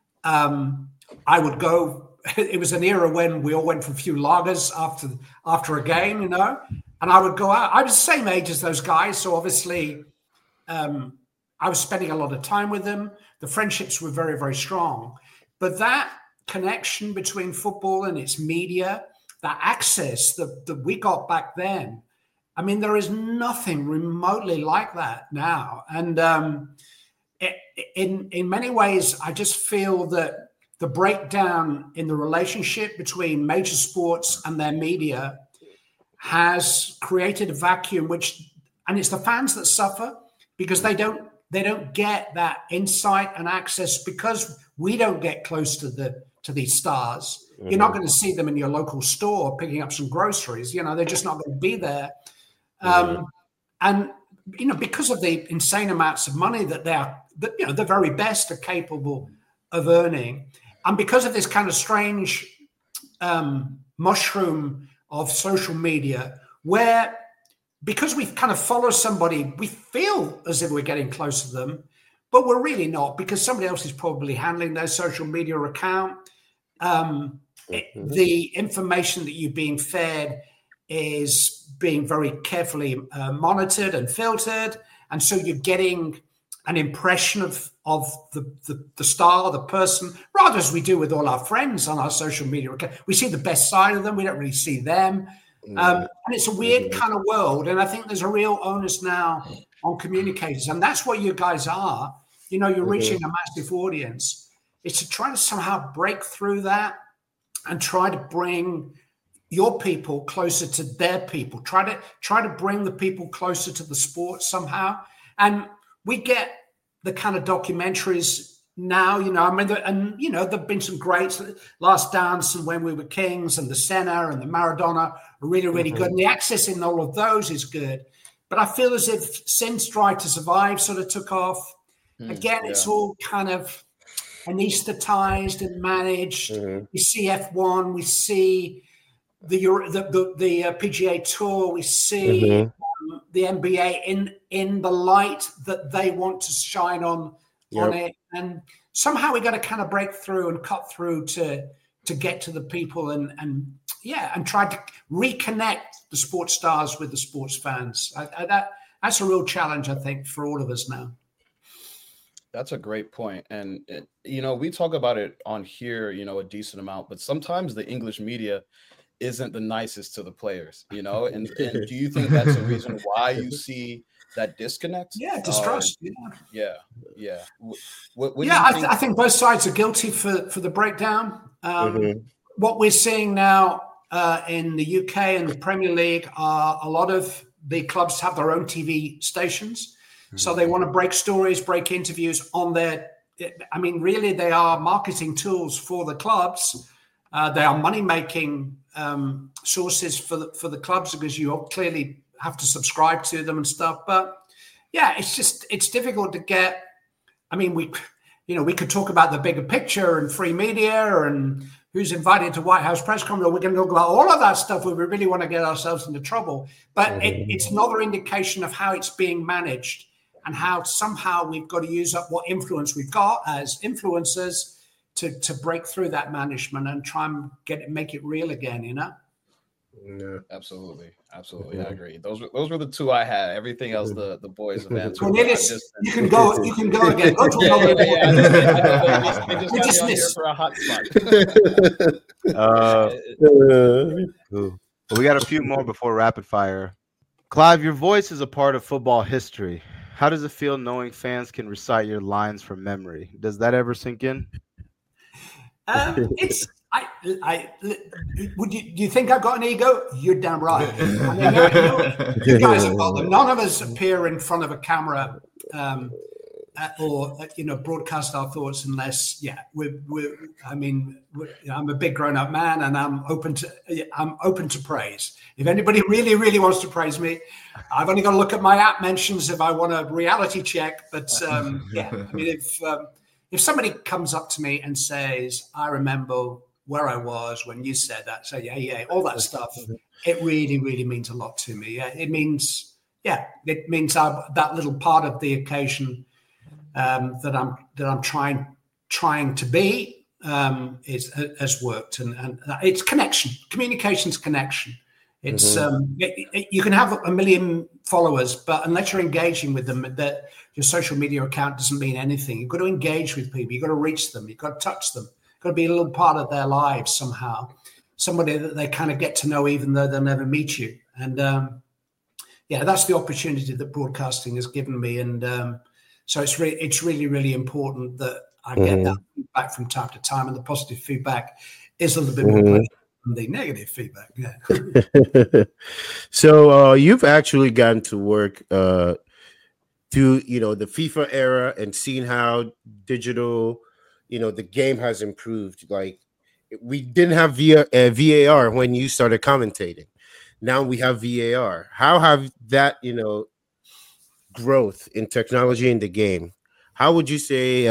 I would go. It was an era when we all went for a few lagers after a game, and I would go out. I was the same age as those guys, so obviously I was spending a lot of time with them. The friendships were very, very strong. But that connection between football and its media, that access that we got back then, I mean, there is nothing remotely like that now. And in many ways, I just feel that the breakdown in the relationship between major sports and their media has created a vacuum, and it's the fans that suffer because they don't get that insight and access because we don't get close to these stars. Mm-hmm. You're not going to see them in your local store picking up some groceries. They're just not going to be there. Mm-hmm. And because of the insane amounts of money that the very best are capable of earning, and because of this kind of strange mushroom of social media, where because we kind of follow somebody, we feel as if we're getting close to them, but we're really not because somebody else is probably handling their social media account. The information that you're being fed is being very carefully monitored and filtered. And so you're getting an impression of the star, the person, rather as we do with all our friends on our social media account. We see the best side of them. We don't really see them. And it's a weird kind of world. And I think there's a real onus now on communicators. And that's what you guys are. You're reaching a massive audience. It's to try to somehow break through that and try to bring your people closer to their people. Try to bring the people closer to the sport somehow. And we get the kind of documentaries now, there've been some greats, Last Dance and When We Were Kings and the Senna and the Maradona are really, really good. And the access in all of those is good. But I feel as if since Drive to Survive sort of took off, it's all kind of anesthetized and managed. We see F1, we see the PGA Tour, we see the NBA in the light that they want to shine on it, and somehow we got to kind of break through and cut through to get to the people and try to reconnect the sports stars with the sports fans. That's a real challenge, I think, for all of us now. That's a great point. And, we talk about it on here, a decent amount, but sometimes the English media isn't the nicest to the players, and do you think that's the reason why you see that disconnect? Yeah, distrust. Yeah. What I think both sides are guilty for the breakdown. What we're seeing now in the UK and the Premier League are a lot of the clubs have their own TV stations. So they want to break stories, break interviews on their, really they are marketing tools for the clubs. They are money-making sources for the clubs because you clearly have to subscribe to them and stuff. But it's difficult to get. We could talk about the bigger picture and free media and who's invited to White House press conference. We're going to talk about all of that stuff if we really want to get ourselves into trouble. But it's another indication of how it's being managed and how somehow we've got to use up what influence we've got as influencers to break through that management and try and make it real again, Yeah, absolutely. I agree. Those were the two I had. Everything else, the boys have answered. Cornelius, you can go again. Go to another They just got me on here for a hot spot. We got a few more before rapid fire. Clive, your voice is a part of football history. How does it feel knowing fans can recite your lines from memory? Does that ever sink in? Do you think I've got an ego? You're damn right. You guys have got them. None of us appear in front of a camera or broadcast our thoughts unless I'm a big grown-up man and I'm open to praise. If anybody really, really wants to praise me, I've only got to look at my app mentions if I want a reality check. But if somebody comes up to me and says, I remember where I was when you said that. So yeah, all that stuff. It really, really means a lot to me. Yeah, it means that little part of the occasion that I'm trying to be has worked, and it's connection, communications, connection. It's you can have a million followers, but unless you're engaging with them, that your social media account doesn't mean anything. You've got to engage with people. You've got to reach them. You've got to touch them. You've got to be a little part of their lives somehow. Somebody that they kind of get to know, even though they'll never meet you. And that's the opportunity that broadcasting has given me. And so it's really, really important that I get that feedback from time to time, and the positive feedback is a little bit more pleasant than the negative feedback. Yeah. So you've actually gotten to work through the FIFA era and seen how digital, the game has improved. Like, we didn't have VAR when you started commentating. Now we have VAR. How have that, growth in technology in the game? How would you say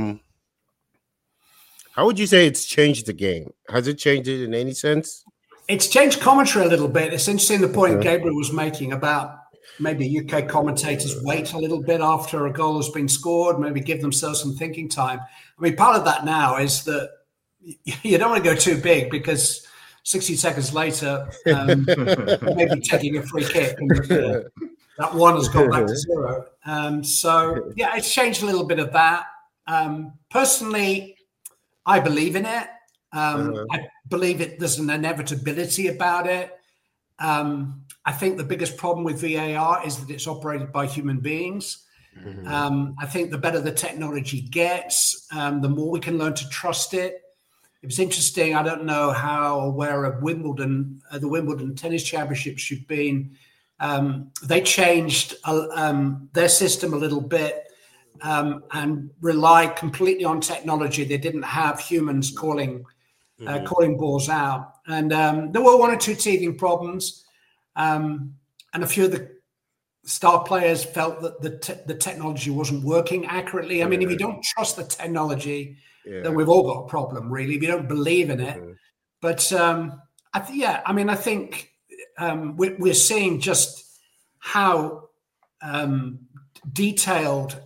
it's changed the game? Has it changed it in any sense? It's changed commentary a little bit. It's interesting the point Gabriel was making about maybe UK commentators wait a little bit after a goal has been scored, maybe give themselves some thinking time. I mean, part of that now is that you don't want to go too big, because 60 seconds later, maybe taking a free kick, and that one has gone back to zero. So, yeah, it's changed a little bit of that. Personally, I believe in it. I believe there's an inevitability about it. I think the biggest problem with VAR is that it's operated by human beings. I think the better the technology gets, the more we can learn to trust it. It was interesting. I don't know how aware of Wimbledon, the Wimbledon Tennis Championships you've been. They changed their system a little bit and relied completely on technology. They didn't have humans calling balls out. And there were one or two teething problems. And a few of the star players felt that the technology wasn't working accurately. I mean, if you don't trust the technology, then we've all got a problem, really, if you don't believe in it. But I think we're seeing just how detailed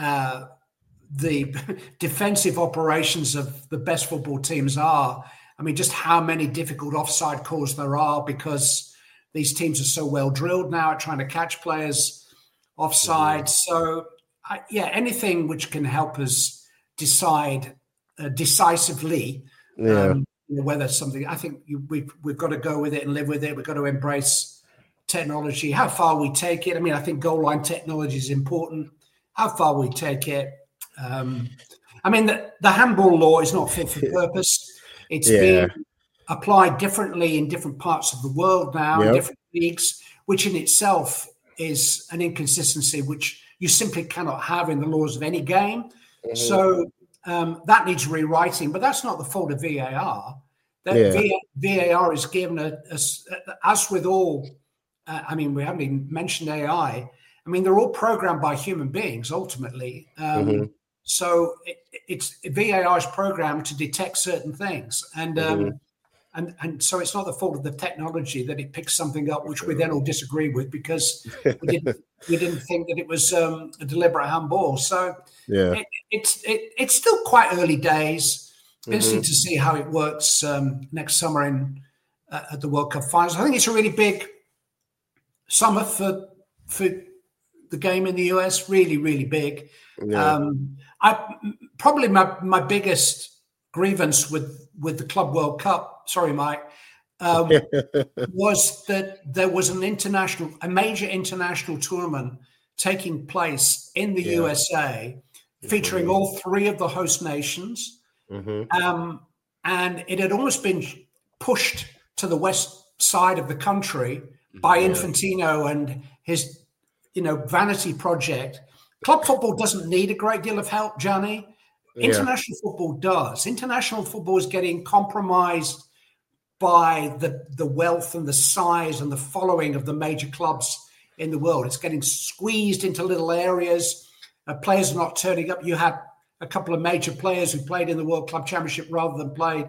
the defensive operations of the best football teams are. I mean, just how many difficult offside calls there are, because these teams are so well drilled now at trying to catch players offside. So, anything which can help us decide decisively whether something. I think we've got to go with it and live with it. We've got to embrace technology. How far we take it. I mean, I think goal line technology is important. How far we take it. I mean, the handball law is not fit for purpose. It's being applied differently in different parts of the world now, in different leagues, which in itself is an inconsistency which you simply cannot have in the laws of any game. So that needs rewriting, but that's not the fault of VAR. VAR is given as with all, we haven't even mentioned AI. I mean, they're all programmed by human beings ultimately. So it's VAR is programmed to detect certain things. And so it's not the fault of the technology that it picks something up which we then all disagree with, because we didn't think that it was a deliberate handball. So it's still quite early days. Interesting to see how it works next summer at the World Cup finals. I think it's a really big summer for the game in the US. Really, really big. Probably my biggest grievance with the Club World Cup. Sorry, Mike. Was that there was a major international tournament taking place in the USA, featuring all three of the host nations, and it had almost been pushed to the west side of the country by Infantino and his, vanity project. Club football doesn't need a great deal of help, Johnny. International football does. International football is getting compromised by the wealth and the size and the following of the major clubs in the world. It's getting squeezed into little areas. Players are not turning up. You had a couple of major players who played in the World Club Championship rather than played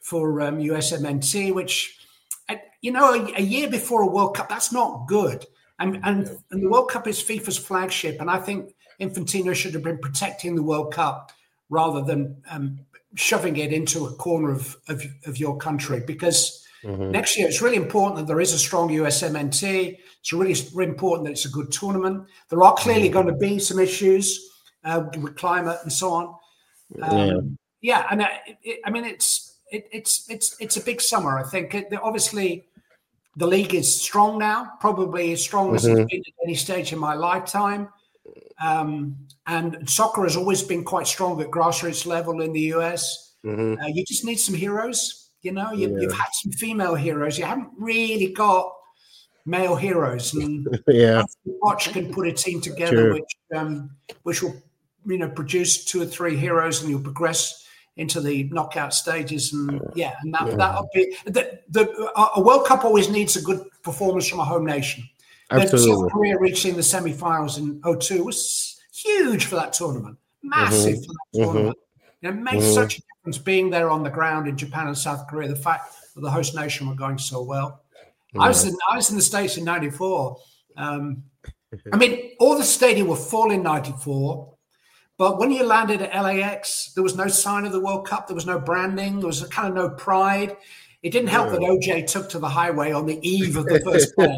for USMNT, which, you know, a year before a World Cup, that's not good. And the World Cup is FIFA's flagship, and I think Infantino should have been protecting the World Cup rather than shoving it into a corner of your country, because next year it's really important that there is a strong USMNT. It's really important that it's a good tournament. There are clearly going to be some issues with climate and so on. And I mean it's a big summer. I think obviously the league is strong now, probably as strong as it's been at any stage in my lifetime. And soccer has always been quite strong at grassroots level in the US. You just need some heroes. You know, you've had some female heroes. You haven't really got male heroes. And Watch can put a team together which will, you know, produce 2 or 3 heroes, and you'll progress into the knockout stages. And that'll be a World Cup always needs a good performance from a home nation. South Korea reaching the semi-finals in 2002 was huge for that tournament, massive for that tournament. It made such a difference being there on the ground in Japan and South Korea. The fact that the host nation were going so well. I was in the States in '94. I mean, all the stadia were full in '94. But when you landed at LAX, there was no sign of the World Cup. There was no branding. There was kind of no pride. It didn't help that OJ took to the highway on the eve of the first play.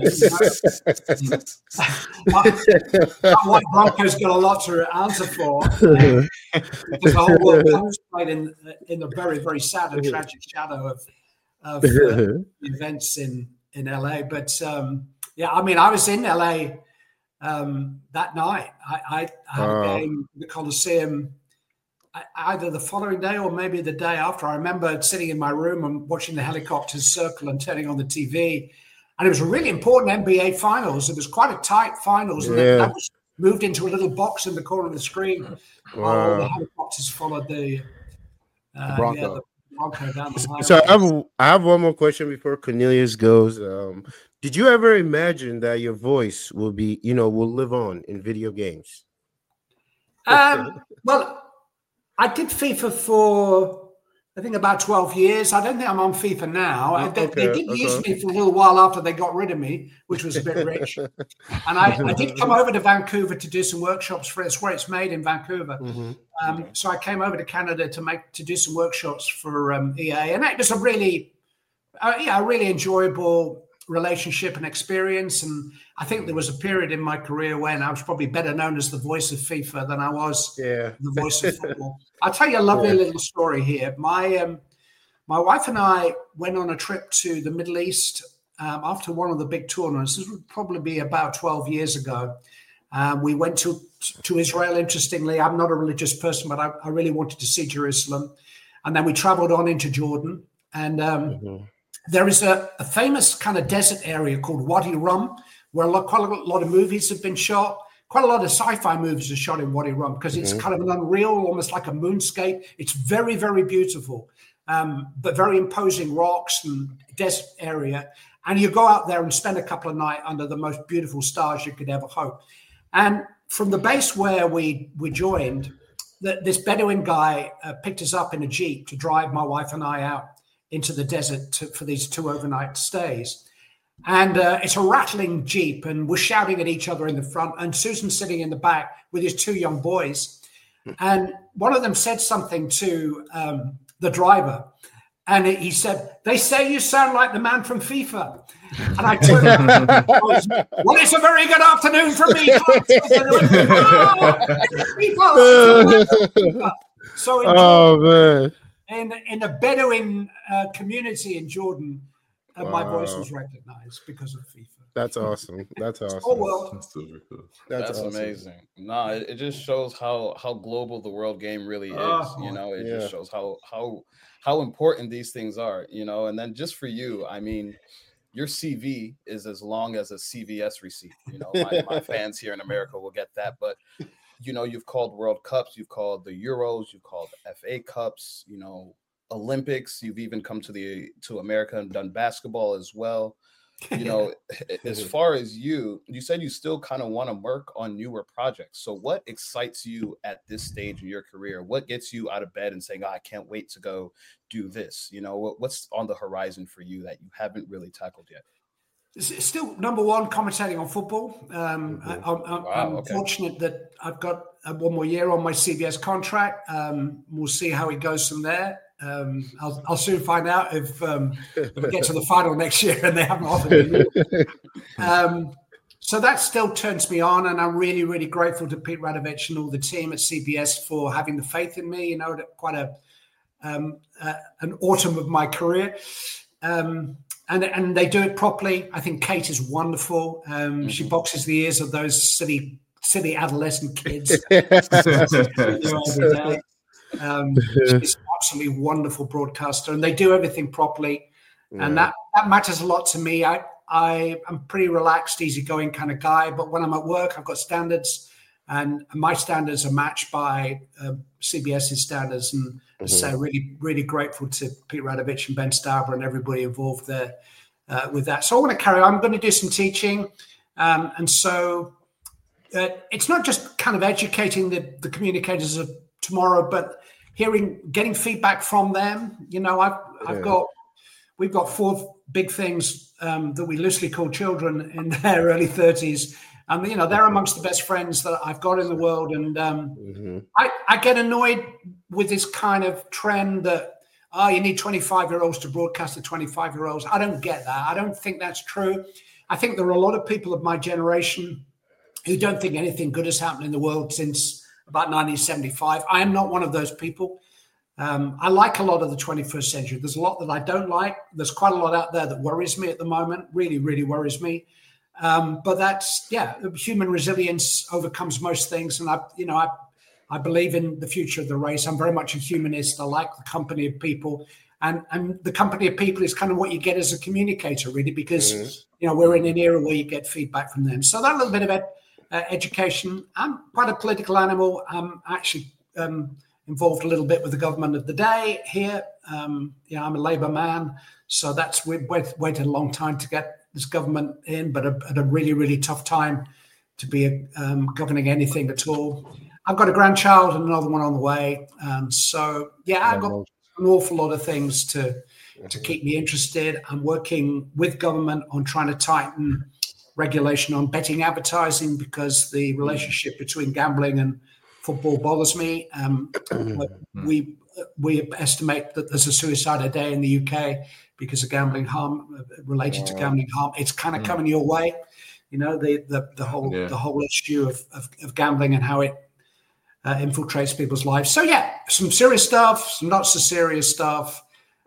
That white Broncos got a lot to answer for, because the whole World Cup was played in the very, very sad and tragic shadow of the events in LA. But I mean, I was in LA that night. I had a game in the Coliseum either the following day or maybe the day after. I remember sitting in my room and watching the helicopters circle and turning on the TV. And it was a really important NBA finals. It was quite a tight finals. And that was moved into a little box in the corner of the screen while the helicopters followed the Bronco. The Bronco down the highway. So I have one more question before Cornelius goes. Did you ever imagine that your voice will live on in video games? Well, I did FIFA for, I think, about 12 years. I don't think I'm on FIFA now. They did use me for a little while after they got rid of me, which was a bit rich. And I did come over to Vancouver to do some workshops for it. It's where it's made, in Vancouver. So I came over to Canada to do some workshops for EA. And it was a really enjoyable relationship and experience. And I think there was a period in my career when I was probably better known as the voice of FIFA than I was the voice of football. I'll tell you a lovely little story here. My wife and I went on a trip to the Middle East after one of the big tournaments. This would probably be about 12 years ago. We went to Israel, interestingly. I'm not a religious person, but I really wanted to see Jerusalem. And then we traveled on into Jordan. And there is a famous kind of desert area called Wadi Rum, where quite a lot of movies have been shot. Quite a lot of sci-fi movies are shot in Wadi Rum because it's kind of an unreal, almost like a moonscape. It's very, very beautiful, but very imposing rocks and desert area. And you go out there and spend a couple of nights under the most beautiful stars you could ever hope. And from the base where we joined, this Bedouin guy picked us up in a Jeep to drive my wife and I out into the desert for these 2 overnight stays. And it's a rattling Jeep, and we're shouting at each other in the front, and Susan's sitting in the back with his 2 young boys. And one of them said something to the driver, and he said, "They say you sound like the man from FIFA." And I turned around, "Well, it's a very good afternoon for me." So man. In a Bedouin community in Jordan, my voice was recognized because of FIFA. That's awesome. That's awesome. Oh, well. That's awesome. Amazing. No, it just shows how global the world game really is. It just shows how important these things are. And then just for you, I mean, your CV is as long as a CVS receipt. My fans here in America will get that, but. You've called World Cups, you've called the Euros, you've called FA Cups, Olympics. You've even come to America and done basketball as well. You know, as far as you said you still kind of want to work on newer projects. So what excites you at this stage in your career? What gets you out of bed and saying, I can't wait to go do this? You know, what's on the horizon for you that you haven't really tackled yet? It's still number one, commentating on football. I'm fortunate that I've got one more year on my CBS contract. We'll see how it goes from there. I'll soon find out if we get to the final next year and they haven't offered me. So that still turns me on, and I'm really, really grateful to Pete Radovich and all the team at CBS for having the faith in me. You know, quite an autumn of my career, and they do it properly. I think Kate is wonderful. She boxes the ears of those silly adolescent kids. She's an absolutely wonderful broadcaster, and they do everything properly, and that matters a lot to me. I'm pretty relaxed, easygoing kind of guy, but when I'm at work, I've got standards, and my standards are matched by CBS's standards. And so, really, really grateful to Pete Radovich and Ben Stauber and everybody involved there with that. So I want to carry on. I'm going to do some teaching, and so it's not just kind of educating the communicators of tomorrow, but getting feedback from them. You know, we've got 4 big things that we loosely call children in their early 30s, and you know, they're amongst the best friends that I've got in the world. And I get annoyed with this kind of trend that you need 25-year-olds to broadcast to 25-year-olds. I don't get that. I don't think that's true. I think there are a lot of people of my generation who don't think anything good has happened in the world since about 1975. I am not one of those people. I like a lot of the 21st century. There's a lot that I don't like. There's quite a lot out there that worries me at the moment, really, really worries me. But that's, human resilience overcomes most things. And I believe in the future of the race. I'm very much a humanist. I like the company of people. And the company of people is kind of what you get as a communicator, really, because, you know, we're in an era where you get feedback from them. So that little bit of education. I'm quite a political animal. I'm actually involved a little bit with the government of the day here. I'm a Labour man, so that's we've waited a long time to get this government in, but at a really, really tough time to be governing anything at all. I've got a grandchild and another one on the way. So I've got an awful lot of things to keep me interested. I'm working with government on trying to tighten regulation on betting advertising, because the relationship between gambling and football bothers me. We estimate that there's a suicide a day in the UK because of gambling harm related to gambling harm. It's kind of coming your way, you know, the whole issue of gambling and how it infiltrates people's lives. So some serious stuff, some not so serious stuff.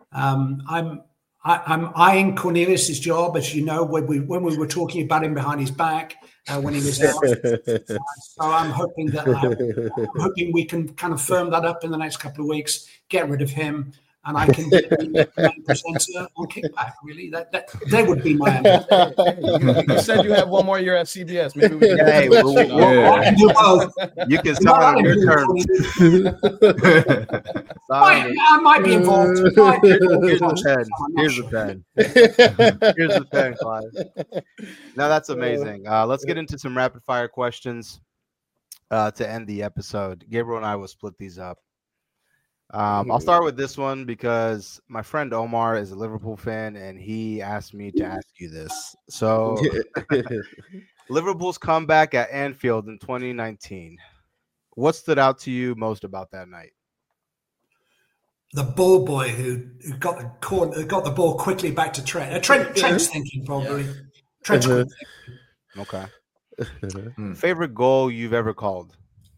I'm eyeing Cornelius's job, as you know, when we were talking about him behind his back when he was out. So I'm hoping we can kind of firm that up in the next couple of weeks, get rid of him, and I can be the presenter on Kickback. Really, that would be my ambition. You said you have one more year at CBS. Maybe we can. I can do both. You can start on your terms. I might be involved. Here's the pen. Here's the pen, Clive. Now that's amazing. Let's get into some rapid fire questions to end the episode. Gabriel and I will split these up. I'll start with this one because my friend Omar is a Liverpool fan and he asked me to ask you this. So Liverpool's comeback at Anfield in 2019. What stood out to you most about that night? The ball boy who got the ball quickly back to Trent. Trent's thinking probably. Yeah. Trent's thinking. Okay. Favorite goal you've ever called?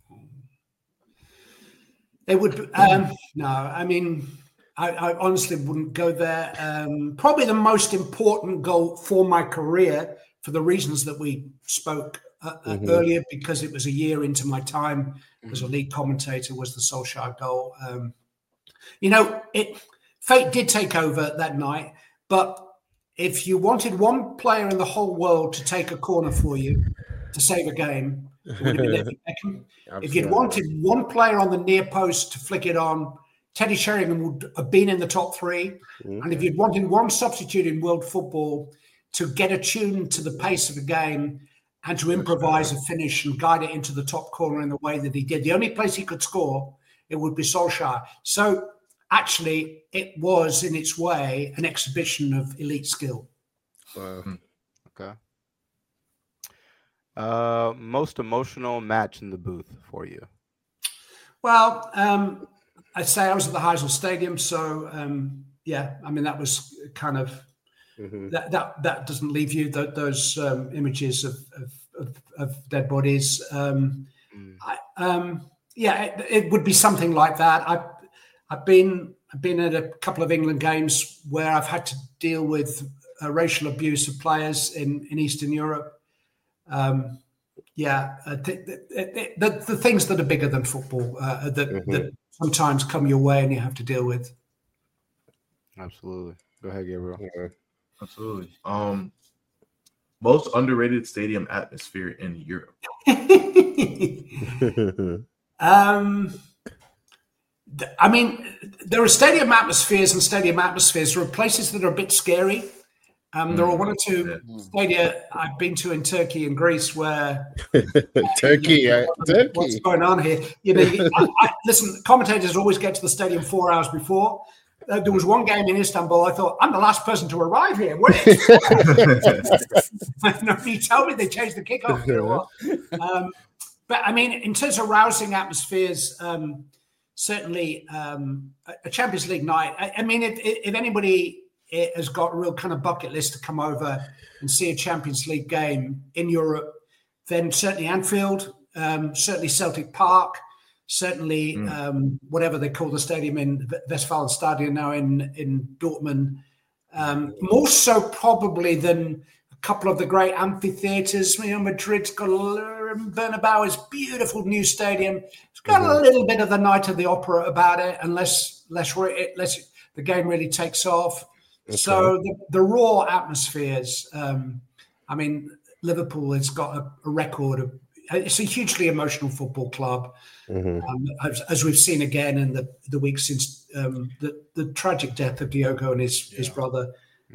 It would no. I mean, I honestly wouldn't go there. Probably the most important goal for my career, for the reasons that we spoke earlier, because it was a year into my time as a lead commentator, was the Solskjaer goal. Fate did take over that night, but if you wanted one player in the whole world to take a corner for you to save a game, it would have been David Beckham. If you'd wanted one player on the near post to flick it on, Teddy Sheringham would have been in the top 3. And if you'd wanted one substitute in world football to get attuned to the pace of the game and to improvise a finish and guide it into the top corner in the way that he did. The only place he could score, it would be Solskjaer. So actually, it was, in its way, an exhibition of elite skill. Okay. Most emotional match in the booth for you? Well, I'd say I was at the Heysel Stadium, so yeah, I mean that was kind of that doesn't leave you those images of dead bodies. Yeah, it would be something like that. I've been at a couple of England games where I've had to deal with racial abuse of players in Eastern Europe. The things that are bigger than football that sometimes come your way and you have to deal with. Absolutely. Go ahead, Gabriel. Absolutely. Most underrated stadium atmosphere in Europe. I mean, there are stadium atmospheres and stadium atmospheres. There are places that are a bit scary. There are one or two stadia I've been to in Turkey and Greece where Turkey. What's going on here? You know, listen. Commentators always get to the stadium 4 hours before. There was one game in Istanbul. I thought I'm the last person to arrive here. What? Nobody told me they changed the kickoff here. But I mean, in terms of rousing atmospheres, certainly a Champions League night. I mean, if anybody has got a real kind of bucket list to come over and see a Champions League game in Europe, then certainly Anfield, certainly Celtic Park, certainly whatever they call the stadium in Westfalenstadion now in Dortmund. More so probably than a couple of the great amphitheatres. You know, Madrid's got Bernabeu is beautiful new stadium. It's got a little bit of the Night of the Opera about it, unless the game really takes off. Okay. So the raw atmospheres. I mean, Liverpool has got a record of. It's a hugely emotional football club, as we've seen again in the week since the tragic death of Diogo and his brother.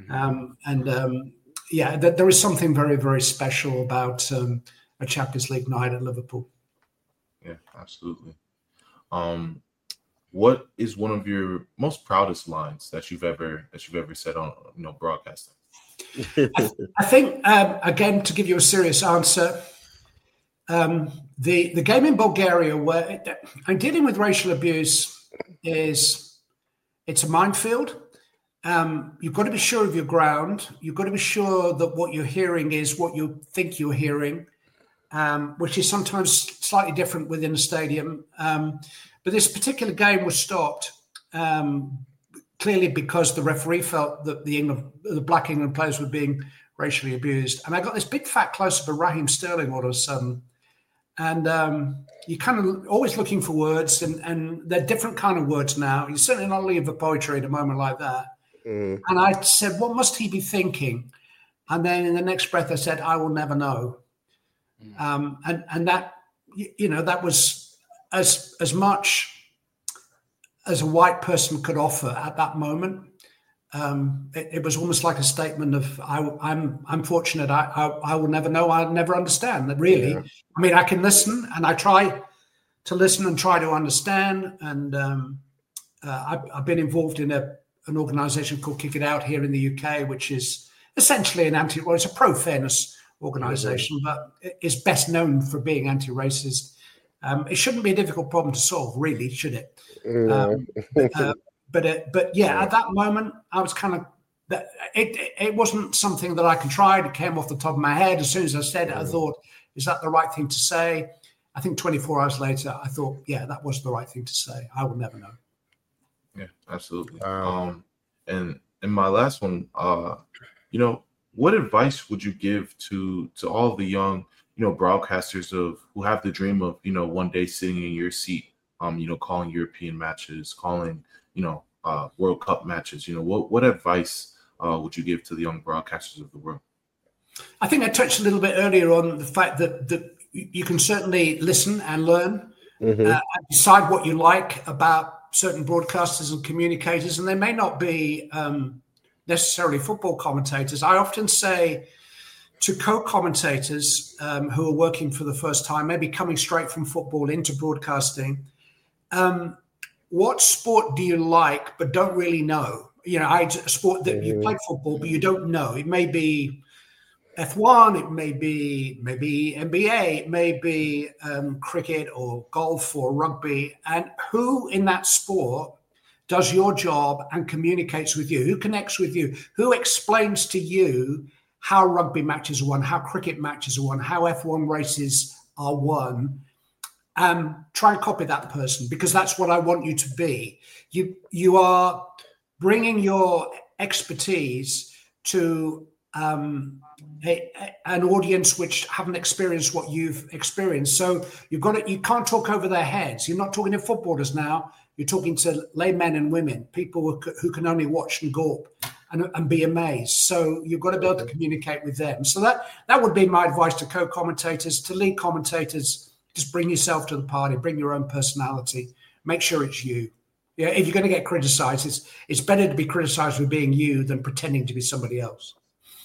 There is something very, very special about a Champions League night at Liverpool. Yeah, absolutely. What is one of your most proudest lines that you've ever said on broadcasting? I think again, to give you a serious answer. The game in Bulgaria where I'm dealing with racial abuse it's a minefield. You've got to be sure of your ground. You've got to be sure that what you're hearing is what you think you're hearing, which is sometimes slightly different within a stadium. But this particular game was stopped clearly because the referee felt that the Black England players were being racially abused. And I got this big fat close-up of Raheem Sterling all of a sudden. And you're kind of always looking for words, and they're different kind of words now. You're certainly not looking for poetry at a moment like that. And I said, what must he be thinking? And then in the next breath, I said, I will never know. And that, that was as much as a white person could offer at that moment. It was almost like a statement of I'm fortunate. I will never know. I'll never understand. That really. Yeah. I mean, I can listen, and I try to listen and try to understand. And I've been involved in an organisation called Kick It Out here in the UK, which is essentially it's a pro-fairness organisation, but is best known for being anti-racist. It shouldn't be a difficult problem to solve, really, should it? But at that moment, I was kind of it wasn't something that I contrived. It came off the top of my head. As soon as I said it, I thought, is that the right thing to say? I think 24 hours later, I thought, yeah, that was the right thing to say. I will never know. Yeah, absolutely. And my last one, what advice would you give to all the young, broadcasters who have the dream of, one day sitting in your seat, calling European matches, calling, World Cup matches? What advice would you give to the young broadcasters of the world? I think I touched a little bit earlier on the fact that you can certainly listen and learn and decide what you like about certain broadcasters and communicators, and they may not be necessarily football commentators. I often say to co-commentators who are working for the first time, maybe coming straight from football into broadcasting, what sport do you like but don't really know? A sport that you played football but you don't know. It may be F1, it may be NBA, it may be cricket or golf or rugby. And who in that sport does your job and communicates with you? Who connects with you? Who explains to you how rugby matches are won, how cricket matches are won, how F1 races are won? Try and copy that person, because that's what I want you to be. You are bringing your expertise to an audience which haven't experienced what you've experienced. So you can't talk over their heads. You're not talking to footballers now. You're talking to laymen and women, people who can only watch and gawp and be amazed. So you've got to be able to communicate with them. So that would be my advice to co-commentators, to lead commentators. Just bring yourself to the party, bring your own personality, make sure it's you. Yeah, if you're going to get criticized, it's better to be criticized for being you than pretending to be somebody else.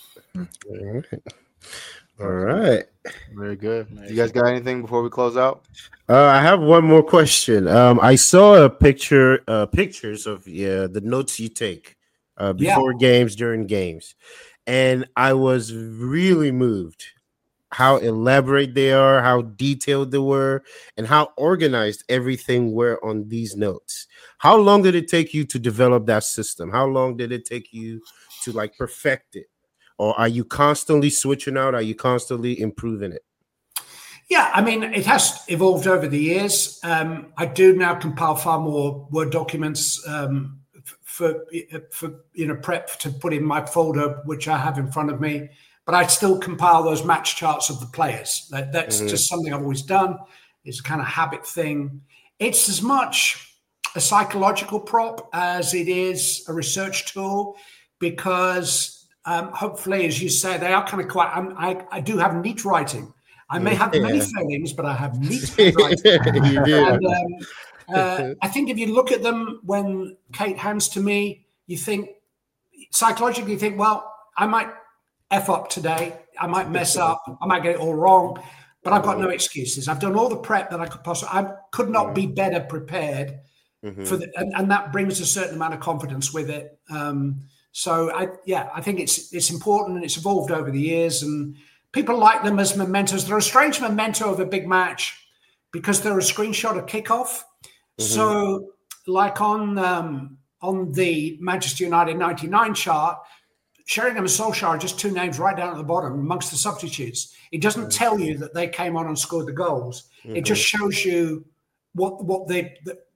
All right. Very good. Nice. You guys got anything before we close out? I have one more question. I saw pictures of the notes you take before games, during games, and I was really moved how elaborate they are, how detailed they were, and how organized everything were on these notes. How long did it take you to develop that system? How long did it take you to perfect it? Or are you constantly switching out? Are you constantly improving it? Yeah, I mean, it has evolved over the years. I do now compile far more Word documents for prep to put in my folder, which I have in front of me. But I still compile those match charts of the players. That's just something I've always done. It's a kind of habit thing. It's as much a psychological prop as it is a research tool, because hopefully, as you say, they are kind of quite. I do have neat writing. I may have many failings, but I have neat handwriting. You do. And I think if you look at them when Kate hands to me, you think psychologically, you think, well, I might F up today. I might mess up. I might get it all wrong, but I've got no excuses. I've done all the prep that I could possibly. I could not be better prepared for and that brings a certain amount of confidence with it. So I think it's important, and it's evolved over the years, and people like them as mementos. They're a strange memento of a big match because they're a screenshot of kickoff. So like on the Manchester United 99 chart, Sheringham and Solskjaer are just two names right down at the bottom amongst the substitutes. It doesn't tell you that they came on and scored the goals. It just shows you what the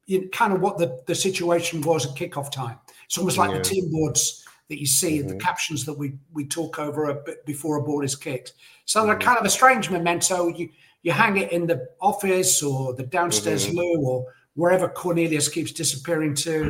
situation was at kickoff time. It's almost like the team boards that you see, the captions that we talk over a bit before a ball is kicked. So they're kind of a strange memento. You hang it in the office or the downstairs loo or wherever Cornelius keeps disappearing to.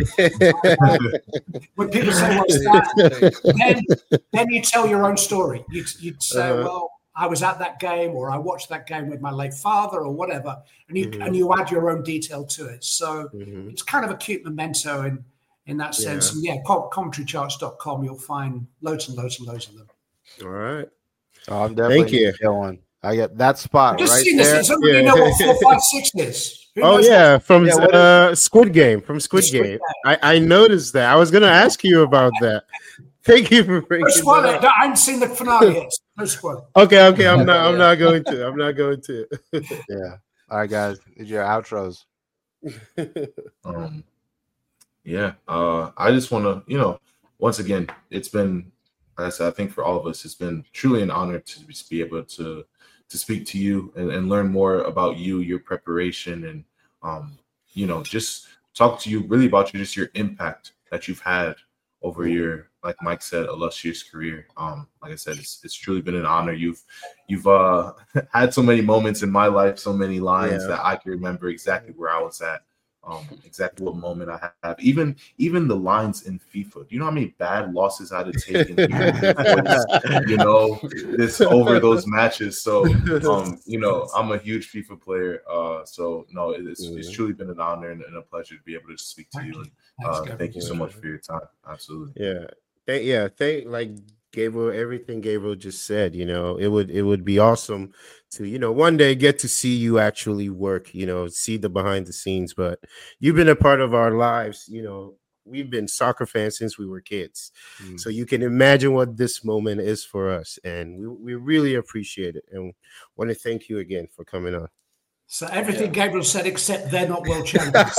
When people say, what's that? Then you tell your own story. You'd say, well, I was at that game, or I watched that game with my late father, or whatever. And you add your own detail to it. So it's kind of a cute memento in that sense. And commentarycharts.com, you'll find loads and loads and loads of them. All right. Oh, I'm definitely going. I get that spot just right seen there. This. Somebody know what 4, 5, 6 is. From Squid Game. From Squid Game. I noticed that. I was going to ask you about that. Thank you for bringing that up. I haven't seen the finale yet. No spoiler. Okay. I'm not going to. Yeah. All right, guys. These are your outros. I just want to, once again, it's been, like I said, I think for all of us, it's been truly an honor to just be able to speak to you and learn more about you, your preparation, and just talk to you really about your impact that you've had over your, like Mike said, illustrious career. Like I said, it's truly been an honor. You've had so many moments in my life, so many lines that I can remember exactly where I was at. Exactly what moment I have. Even the lines in FIFA. Do you know how many bad losses I had to take in this over those matches? So I'm a huge FIFA player. So no, it's truly been an honor and a pleasure to be able to speak to you. And thank you so much for your time. Absolutely. Yeah. Like Gabriel, everything Gabriel just said, it would be awesome to, one day get to see you actually work, see the behind the scenes. But you've been a part of our lives, we've been soccer fans since we were kids. So you can imagine what this moment is for us. And we really appreciate it. And want to thank you again for coming on. So everything Gabriel said, except they're not world champions.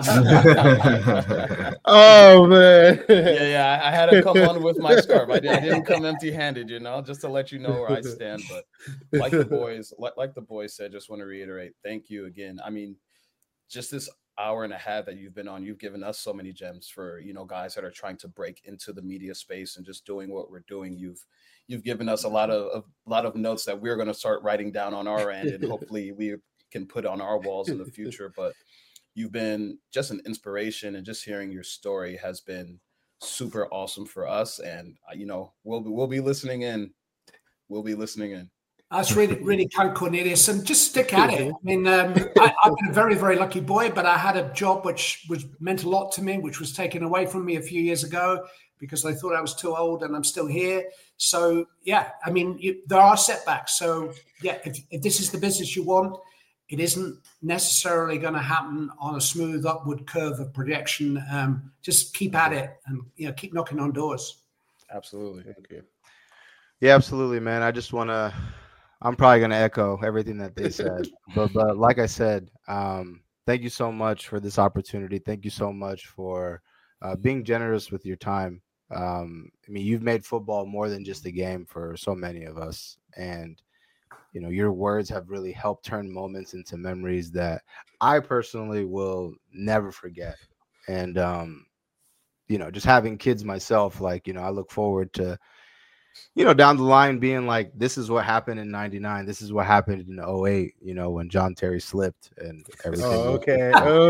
Oh man! Yeah. I had to come on with my scarf. I didn't come empty-handed, just to let you know where I stand. But like the boys said, just want to reiterate, thank you again. I mean, just this hour and a half that you've been on, you've given us so many gems for guys that are trying to break into the media space and just doing what we're doing. You've given us a lot of notes that we're going to start writing down on our end, and hopefully we can put on our walls in the future. But you've been just an inspiration, and just hearing your story has been super awesome for us. And we'll be listening in. That's really, really kind, Cornelius. And just stick at it. I mean, I've been a very, very lucky boy, but I had a job which meant a lot to me, which was taken away from me a few years ago because they thought I was too old, and I'm still here. So, yeah, I mean, there are setbacks. So, yeah, if this is the business you want, it isn't necessarily going to happen on a smooth upward curve of projection. Just keep at it and keep knocking on doors. Absolutely. Thank you. Yeah, absolutely, man. I'm probably going to echo everything that they said. but like I said, thank you so much for this opportunity. Thank you so much for being generous with your time. I mean, you've made football more than just a game for so many of us. And your words have really helped turn moments into memories that I personally will never forget. And, just having kids myself, I look forward to, down the line being like, this is what happened in 99. This is what happened in 08, when John Terry slipped and everything. Oh, okay.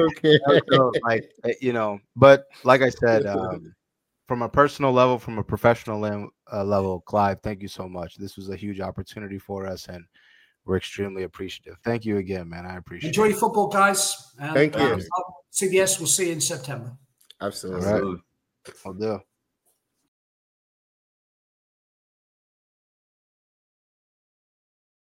But like I said, from a personal level, from a professional level, Clive, thank you so much. This was a huge opportunity for us, and we're extremely appreciative. Thank you again, man. I appreciate Enjoy it. your football, guys. And, thank you. CBS, we'll see you in September. Absolutely. All right. I'll do.